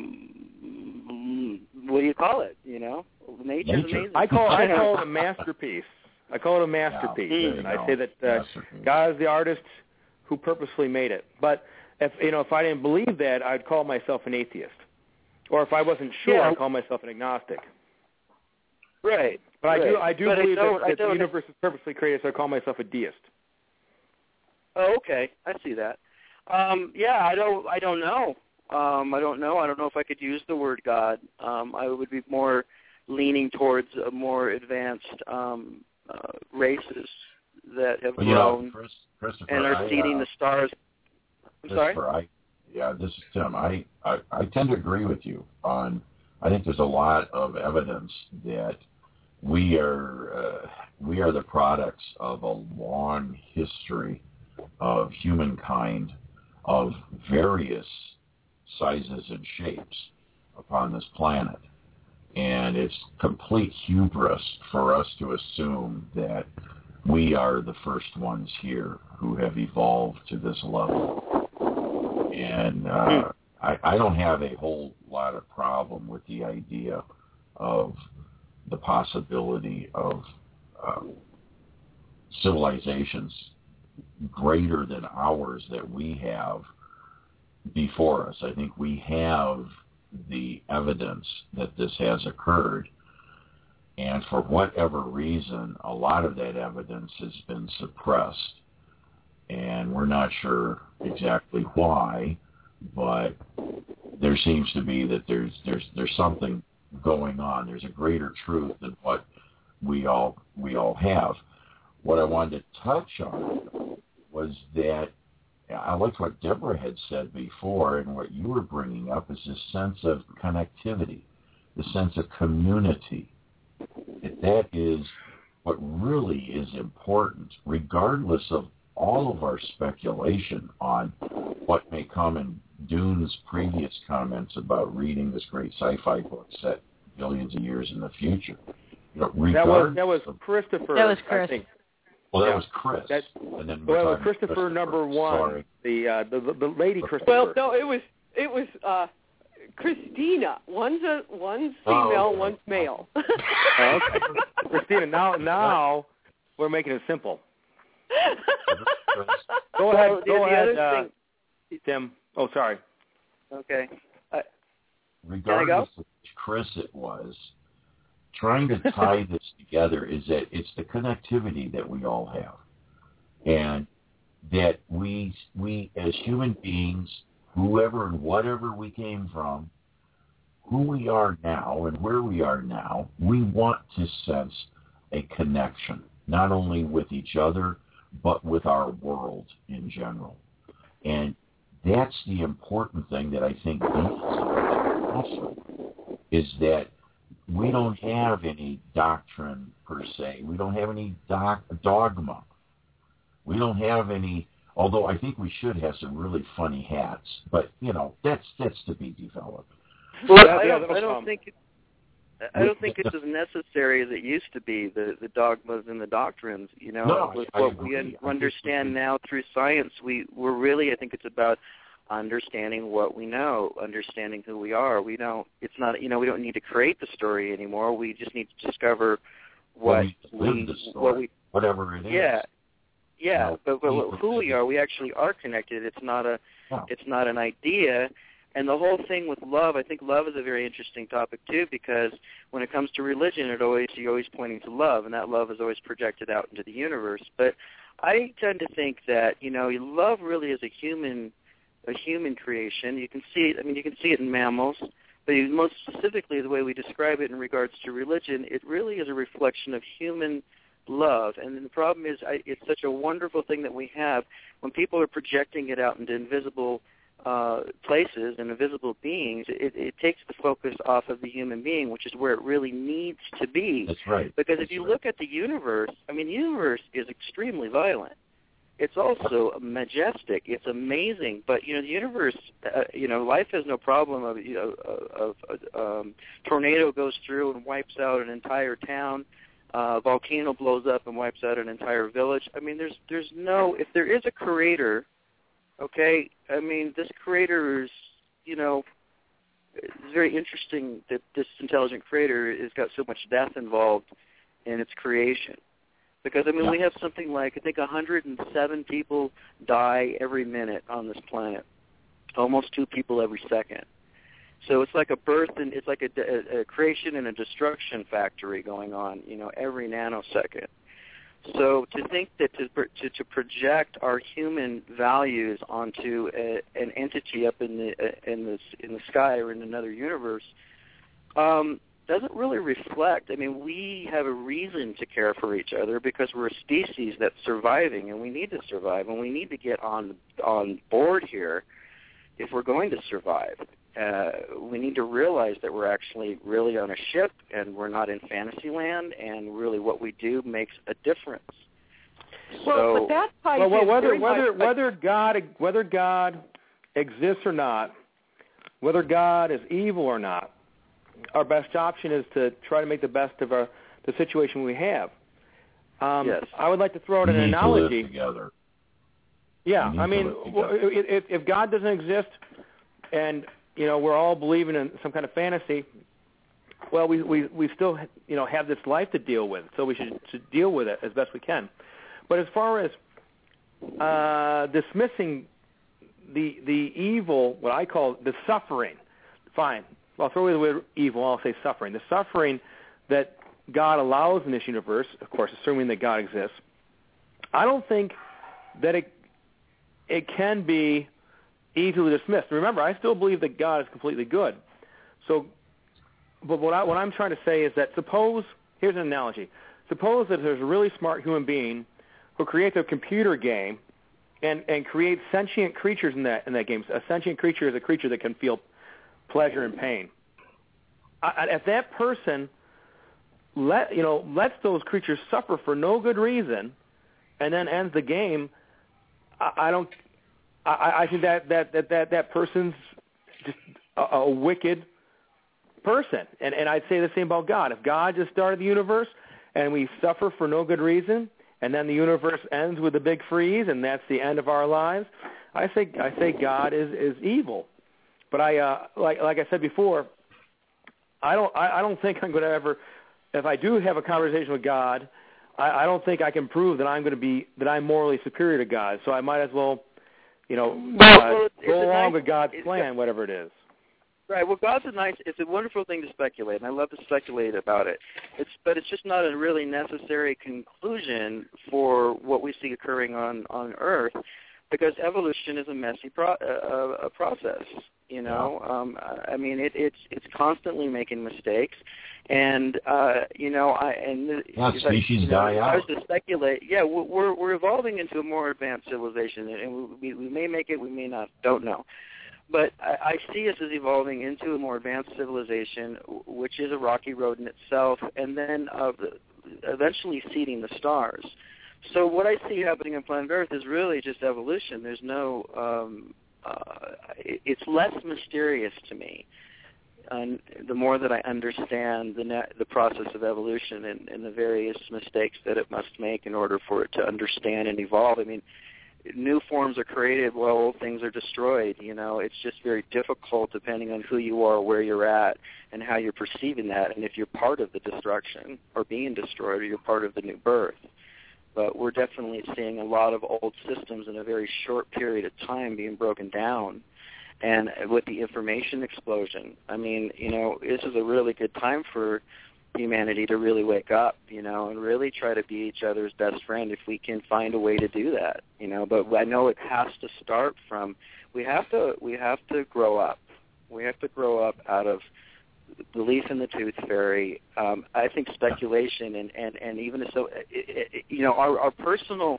do you call it? Nature's amazing. I call it a masterpiece. I call it a masterpiece, and I say that God is the artist who purposely made it. But if I didn't believe that, I'd call myself an atheist, or if I wasn't sure, I'd call myself an agnostic. Right. But I do believe that the universe is purposely created, so I call myself a deist. Oh, okay. I see that. I don't know. I don't know. I don't know if I could use the word God. I would be more leaning towards a more advanced races that have grown and are seeding the stars. I'm sorry? This is Tim. I tend to agree with you on. I think there's a lot of evidence that we are the products of a long history of humankind of various sizes and shapes upon this planet. And it's complete hubris for us to assume that we are the first ones here who have evolved to this level. And I don't have a whole lot of problem with the idea of the possibility of civilizations greater than ours that we have before us. I think we have the evidence that this has occurred. And for whatever reason, a lot of that evidence has been suppressed. And we're not sure exactly why, but there seems to be that there's something going on. There's a greater truth than what we all have. What I wanted to touch on was that I liked what Deborah had said before, and what you were bringing up is this sense of connectivity, the sense of community. That is what really is important, regardless of all of our speculation on what may come in Dune's previous comments about reading this great sci-fi book set billions of years in the future. You know, that was Christopher. That was Chris. I think. Well, that was Chris. And then that was Christopher number one. Sorry. The lady Christopher. Well, no, it was Christina. One's female, one's male. Okay. Christina, now we're making it simple. Go ahead, Tim. Oh, sorry. Okay. Regardless of which Chris it was, trying to tie this together is that it's the connectivity that we all have. And that we as human beings, whoever and whatever we came from, who we are now and where we are now, we want to sense a connection, not only with each other, but with our world in general. And that's the important thing that I think also is that we don't have any doctrine per se. We don't have any dogma. We don't have any, although I think we should have some really funny hats, but, you know, that's to be developed. Well, I don't think it's as necessary as it used to be, the dogmas and the doctrines. You know, with what we understand now through science, we're really, I think it's about understanding what we know, understanding who we are. We don't need to create the story anymore. We just need to discover whatever it is. Yeah. But who we are, we actually are connected. It's not an idea. And the whole thing with love, I think love is a very interesting topic too, because when it comes to religion, you're always pointing to love, and that love is always projected out into the universe. But I tend to think that, you know, love really is a human creation. You can see it in mammals, but most specifically the way we describe it in regards to religion, it really is a reflection of human love. And the problem is it's such a wonderful thing that we have. When people are projecting it out into invisible places and invisible beings, it takes the focus off of the human being, which is where it really needs to be. That's right. Because if you look at the universe, I mean, the universe is extremely violent. It's also majestic. It's amazing. But, you know, the universe, life has no problem of tornado goes through and wipes out an entire town. Volcano blows up and wipes out an entire village. I mean, there's no, if there is a creator, okay, I mean, this creator is, you know, it's very interesting that this intelligent creator has got so much death involved in its creation. Because, I mean, we have something like, I think, 107 people die every minute on this planet, almost 2 people every second. So it's like a birth, and it's like a creation and a destruction factory going on, you know, every nanosecond. So to think that to project our human values onto an entity up in the sky or in another universe doesn't really reflect. I mean, we have a reason to care for each other because we're a species that's surviving, and we need to survive, and we need to get on board here if we're going to survive. We need to realize that we're actually really on a ship, and we're not in fantasy land, and really what we do makes a difference. Well, but that ties in whether God exists or not, whether God is evil or not, our best option is to try to make the best of the situation we have. Yes. I would like to throw out an analogy. To live together. Yeah, I mean, if God doesn't exist, and you know we're all believing in some kind of fantasy, well, we still have this life to deal with, so we should deal with it as best we can. But as far as dismissing the evil, what I call the suffering, fine. well, I'll throw away the word evil, I'll say suffering. The suffering that God allows in this universe, of course, assuming that God exists, I don't think that it can be easily dismissed. Remember, I still believe that God is completely good. So, but what I'm trying to say is that here's an analogy. Suppose that there's a really smart human being who creates a computer game and creates sentient creatures in that game. A sentient creature is a creature that can feel pleasure and pain. If that person lets those creatures suffer for no good reason, and then ends the game, I think that person's just a wicked person. And I'd say the same about God. If God just started the universe and we suffer for no good reason, and then the universe ends with a big freeze, and that's the end of our lives, I say God is evil. But like I said before, I don't think I'm going to ever, if I do have a conversation with God, I don't think I can prove that I'm morally superior to God. So I might as well, go along with God's plan, whatever it is. Right. Well, it's a wonderful thing to speculate, and I love to speculate about it. But it's just not a really necessary conclusion for what we see occurring on Earth, because evolution is a messy process. I mean, it's constantly making mistakes, and species die out. I was to speculate. Yeah, we're evolving into a more advanced civilization, and we may make it, we may not. Don't know. But I see us as evolving into a more advanced civilization, which is a rocky road in itself, and then eventually seeding the stars. So what I see happening on planet Earth is really just evolution. There's no, it's less mysterious to me. And the more that I understand the process of evolution and the various mistakes that it must make in order for it to understand and evolve. I mean, new forms are created while old things are destroyed. It's just very difficult depending on who you are, where you're at, and how you're perceiving that, and if you're part of the destruction or being destroyed, or you're part of the new birth. But we're definitely seeing a lot of old systems in a very short period of time being broken down. And with the information explosion, I mean, this is a really good time for humanity to really wake up, and really try to be each other's best friend if we can find a way to do that, But I know it has to start from we have to grow up. We have to grow up out of belief in the tooth fairy. I think speculation and even so, our personal.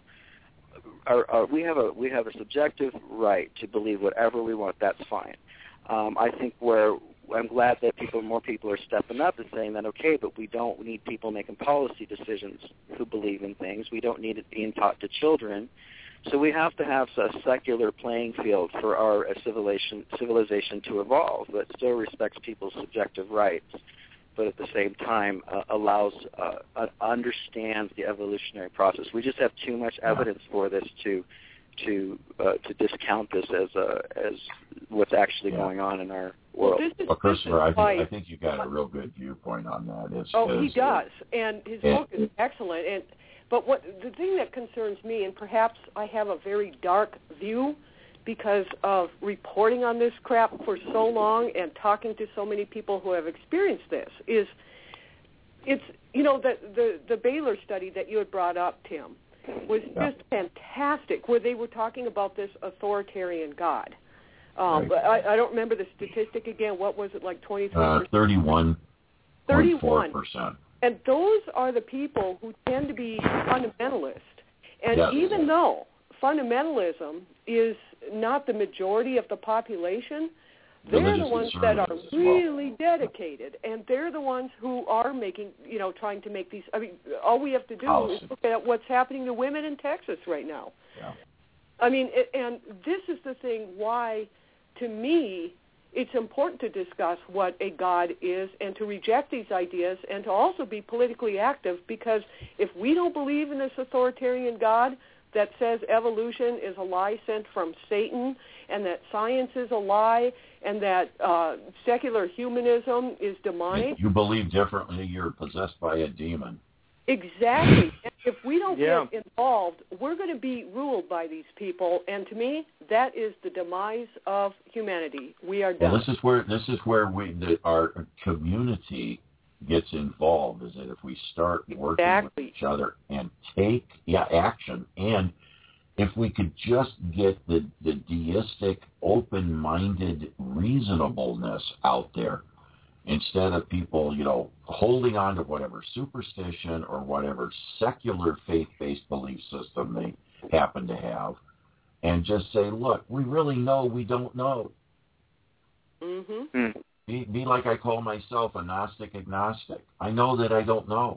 We have a subjective right to believe whatever we want. That's fine. I think I'm glad that more people are stepping up and saying that, okay, but we don't need people making policy decisions who believe in things. We don't need it being taught to children. So we have to have a secular playing field for our civilization to evolve that still respects people's subjective rights, but at the same time understands the evolutionary process. We just have too much evidence for this to discount this as what's actually going on in our world. Well, Christopher, I think you got a real good viewpoint on that. He does, and his book is excellent. But the thing that concerns me, and perhaps I have a very dark view because of reporting on this crap for so long and talking to so many people who have experienced this, is the Baylor study that you had brought up, Tim, was just fantastic, where they were talking about this authoritarian God. I don't remember the statistic again. What was it, like 23%? 31.4%. And those are the people who tend to be fundamentalist. And even though fundamentalism is not the majority of the population, they're the ones that are really dedicated, and they're the ones who are trying to make these. I mean, all we have to do is look at what's happening to women in Texas right now. Yeah. I mean, and this is the thing why, to me, it's important to discuss what a God is and to reject these ideas and to also be politically active, because if we don't believe in this authoritarian God that says evolution is a lie sent from Satan and that science is a lie and that secular humanism is demonic. You believe differently, you're possessed by a demon. Exactly. If we don't get involved, we're going to be ruled by these people, and to me, that is the demise of humanity. We are done. Well, this is where our community gets involved. Is that if we start working with each other and take action, and if we could just get the deistic, open-minded reasonableness out there, instead of people, holding on to whatever superstition or whatever secular faith-based belief system they happen to have, and just say, look, we really know we don't know. Mm-hmm. Be like I call myself, a Gnostic agnostic. I know that I don't know.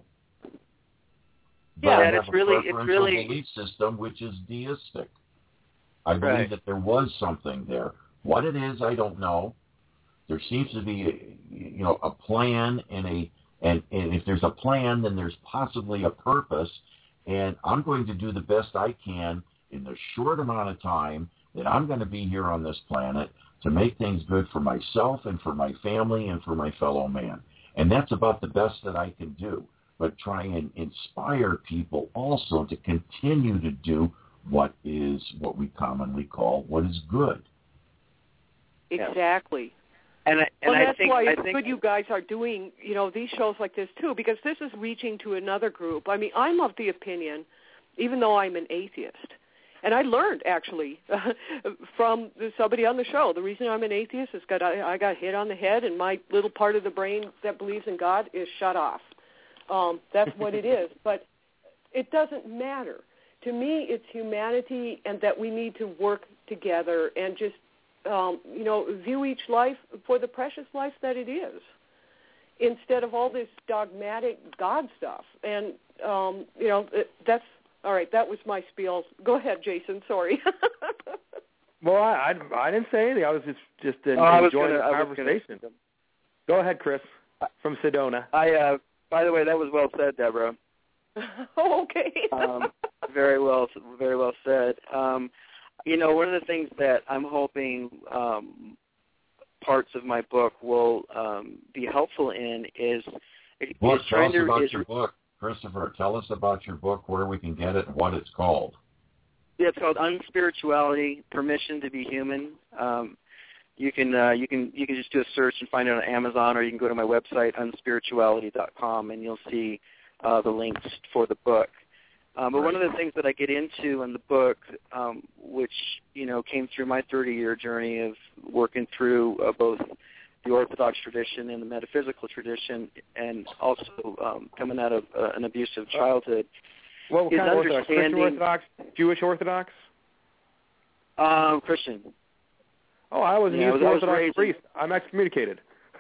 But I have a preferential belief system which is deistic. I believe that there was something there. What it is, I don't know. There seems to be a plan and if there's a plan, then there's possibly a purpose, and I'm going to do the best I can in the short amount of time that I'm going to be here on this planet to make things good for myself and for my family and for my fellow man. And that's about the best that I can do. But try and inspire people also to continue to do what we commonly call what is good. Exactly. And that's why it's good you guys are doing, these shows like this too, because this is reaching to another group. I mean, I'm of the opinion, even though I'm an atheist, and I learned actually from somebody on the show, the reason I'm an atheist is because I got hit on the head and my little part of the brain that believes in God is shut off. That's what it is. But it doesn't matter. To me, it's humanity, and that we need to work together and just view each life for the precious life that it is, instead of all this dogmatic God stuff. And, that's, all right, that was my spiel. Go ahead, Jason, sorry. Well, I didn't say anything. I was just enjoying the conversation. Go ahead, Chris, from Sedona. By the way, that was well said, Deborah. Okay. Very well said. One of the things that I'm hoping parts of my book will be helpful in is trying to... Tell us about your book, Christopher. Tell us about your book, where we can get it, and what it's called. Yeah, it's called Unspirituality: Permission to Be Human. You can just do a search and find it on Amazon, or you can go to my website, unspirituality.com, and you'll see the links for the book. But one of the things that I get into in the book, which came through my 30-year journey of working through both the Orthodox tradition and the metaphysical tradition, and also coming out of an abusive childhood, what kind of Orthodox? Christian Orthodox? Jewish Orthodox? Christian. Oh, I was an Orthodox priest. I'm excommunicated.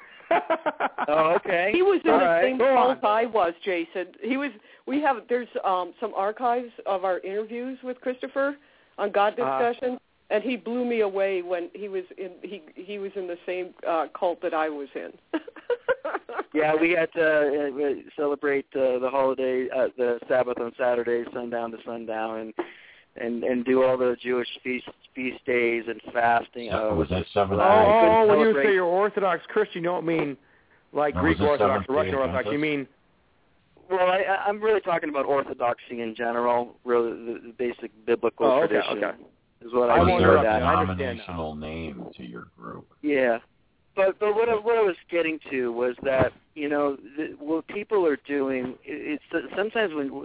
Oh, okay. He was in the same cult I was, Jason. There's some archives of our interviews with Christopher on God discussion, and he blew me away when he was in the same cult that I was in. Yeah, we had to celebrate the holiday, the Sabbath on Saturday, sundown to sundown, and do all the Jewish feast days and fasting. Was that 7th? Oh, when you say you're Orthodox Christian, you don't mean like Greek Orthodox or Russian Orthodox. You mean... Well, I'm really talking about Orthodoxy in general, really the basic biblical tradition is what I mean by that. A denominational name to your group. Yeah. But what I was getting to was that, what people are doing, it's sometimes when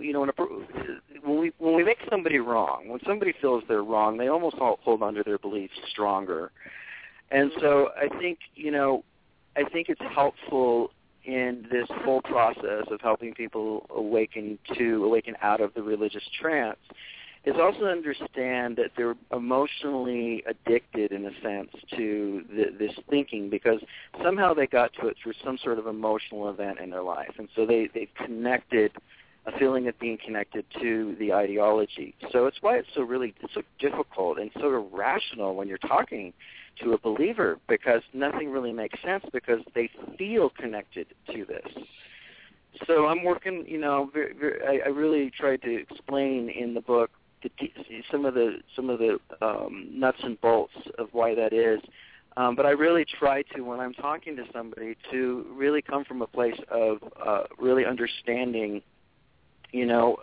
we make somebody wrong, when somebody feels they're wrong, they almost hold onto their beliefs stronger. And so I think it's helpful in this whole process of helping people awaken out of the religious trance is also to understand that they're emotionally addicted, in a sense, to this thinking, because somehow they got to it through some sort of emotional event in their life. And so they've connected a feeling of being connected to the ideology. So it's why it's so difficult and so irrational when you're talking to a believer, because nothing really makes sense because they feel connected to this. So I'm working, I really tried to explain in the book some of the nuts and bolts of why that is. But I really try to, when I'm talking to somebody, to really come from a place of really understanding, like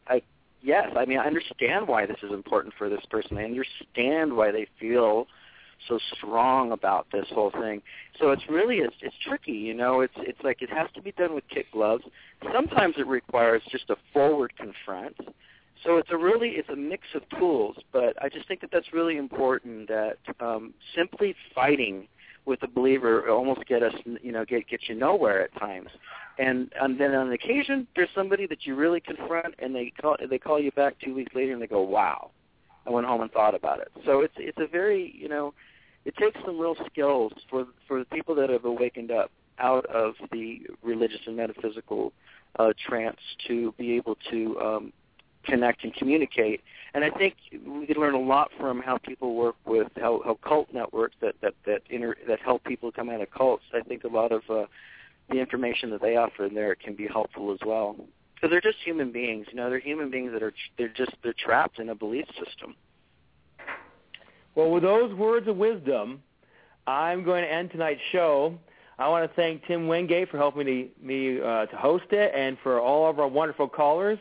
yes, I mean, I understand why this is important for this person. I understand why they feel so strong about this whole thing. So it's really, it's tricky, you know. It's like it has to be done with kid gloves. Sometimes it requires just a forward confront. So it's a mix of tools. But I just think that that's really important. That simply fighting with a believer almost get you nowhere at times. And then on occasion, there's somebody that you really confront, and they call you back 2 weeks later, and they go, "Wow, I went home and thought about it." So it's a very, you know, it takes some real skills for the people that have awakened up out of the religious and metaphysical trance to be able to connect and communicate. And I think we could learn a lot from how people work with how cult networks that help people come out of cults. I think a lot of the information that they offer in there can be helpful as well, because they're just human beings. You know, they're human beings that they're trapped in a belief system. Well, with those words of wisdom, I'm going to end tonight's show. I want to thank Tim Wingate for helping me to host it, and for all of our wonderful callers.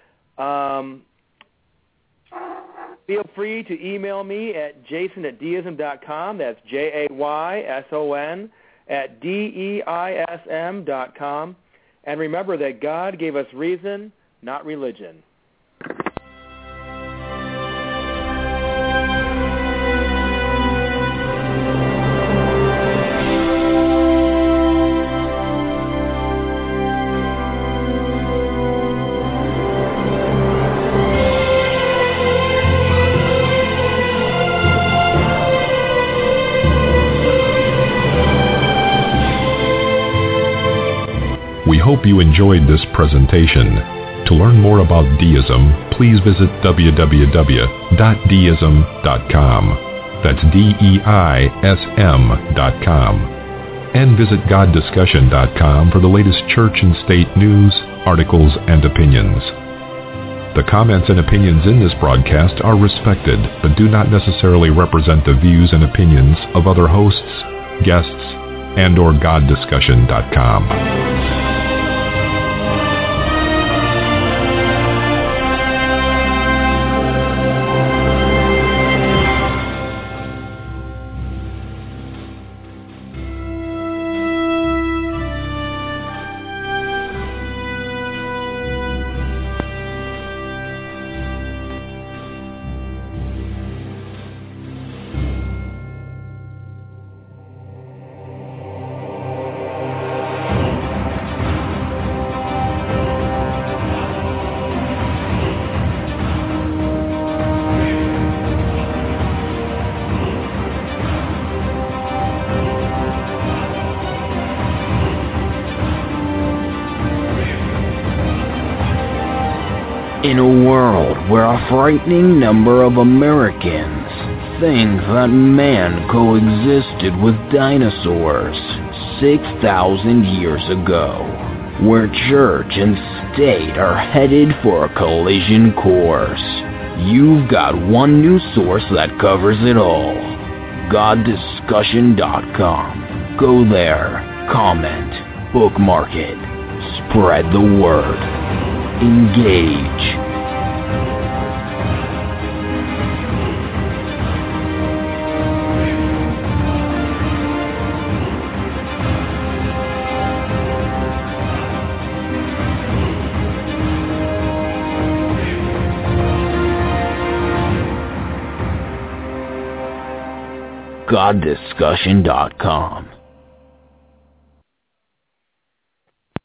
Feel free to email me at jason@deism.com. That's JAYSON@DEISM.com. And remember that God gave us reason, not religion. We hope you enjoyed this presentation. To learn more about deism, please visit www.deism.com. That's DEISM.com. And visit goddiscussion.com for the latest church and state news, articles, and opinions. The comments and opinions in this broadcast are respected, but do not necessarily represent the views and opinions of other hosts, guests, and or goddiscussion.com. In a world where a frightening number of Americans think that man coexisted with dinosaurs 6,000 years ago, where church and state are headed for a collision course, you've got one news source that covers it all. GodDiscussion.com. Go there, comment, bookmark it, spread the word. Engage. GodDiscussion.com.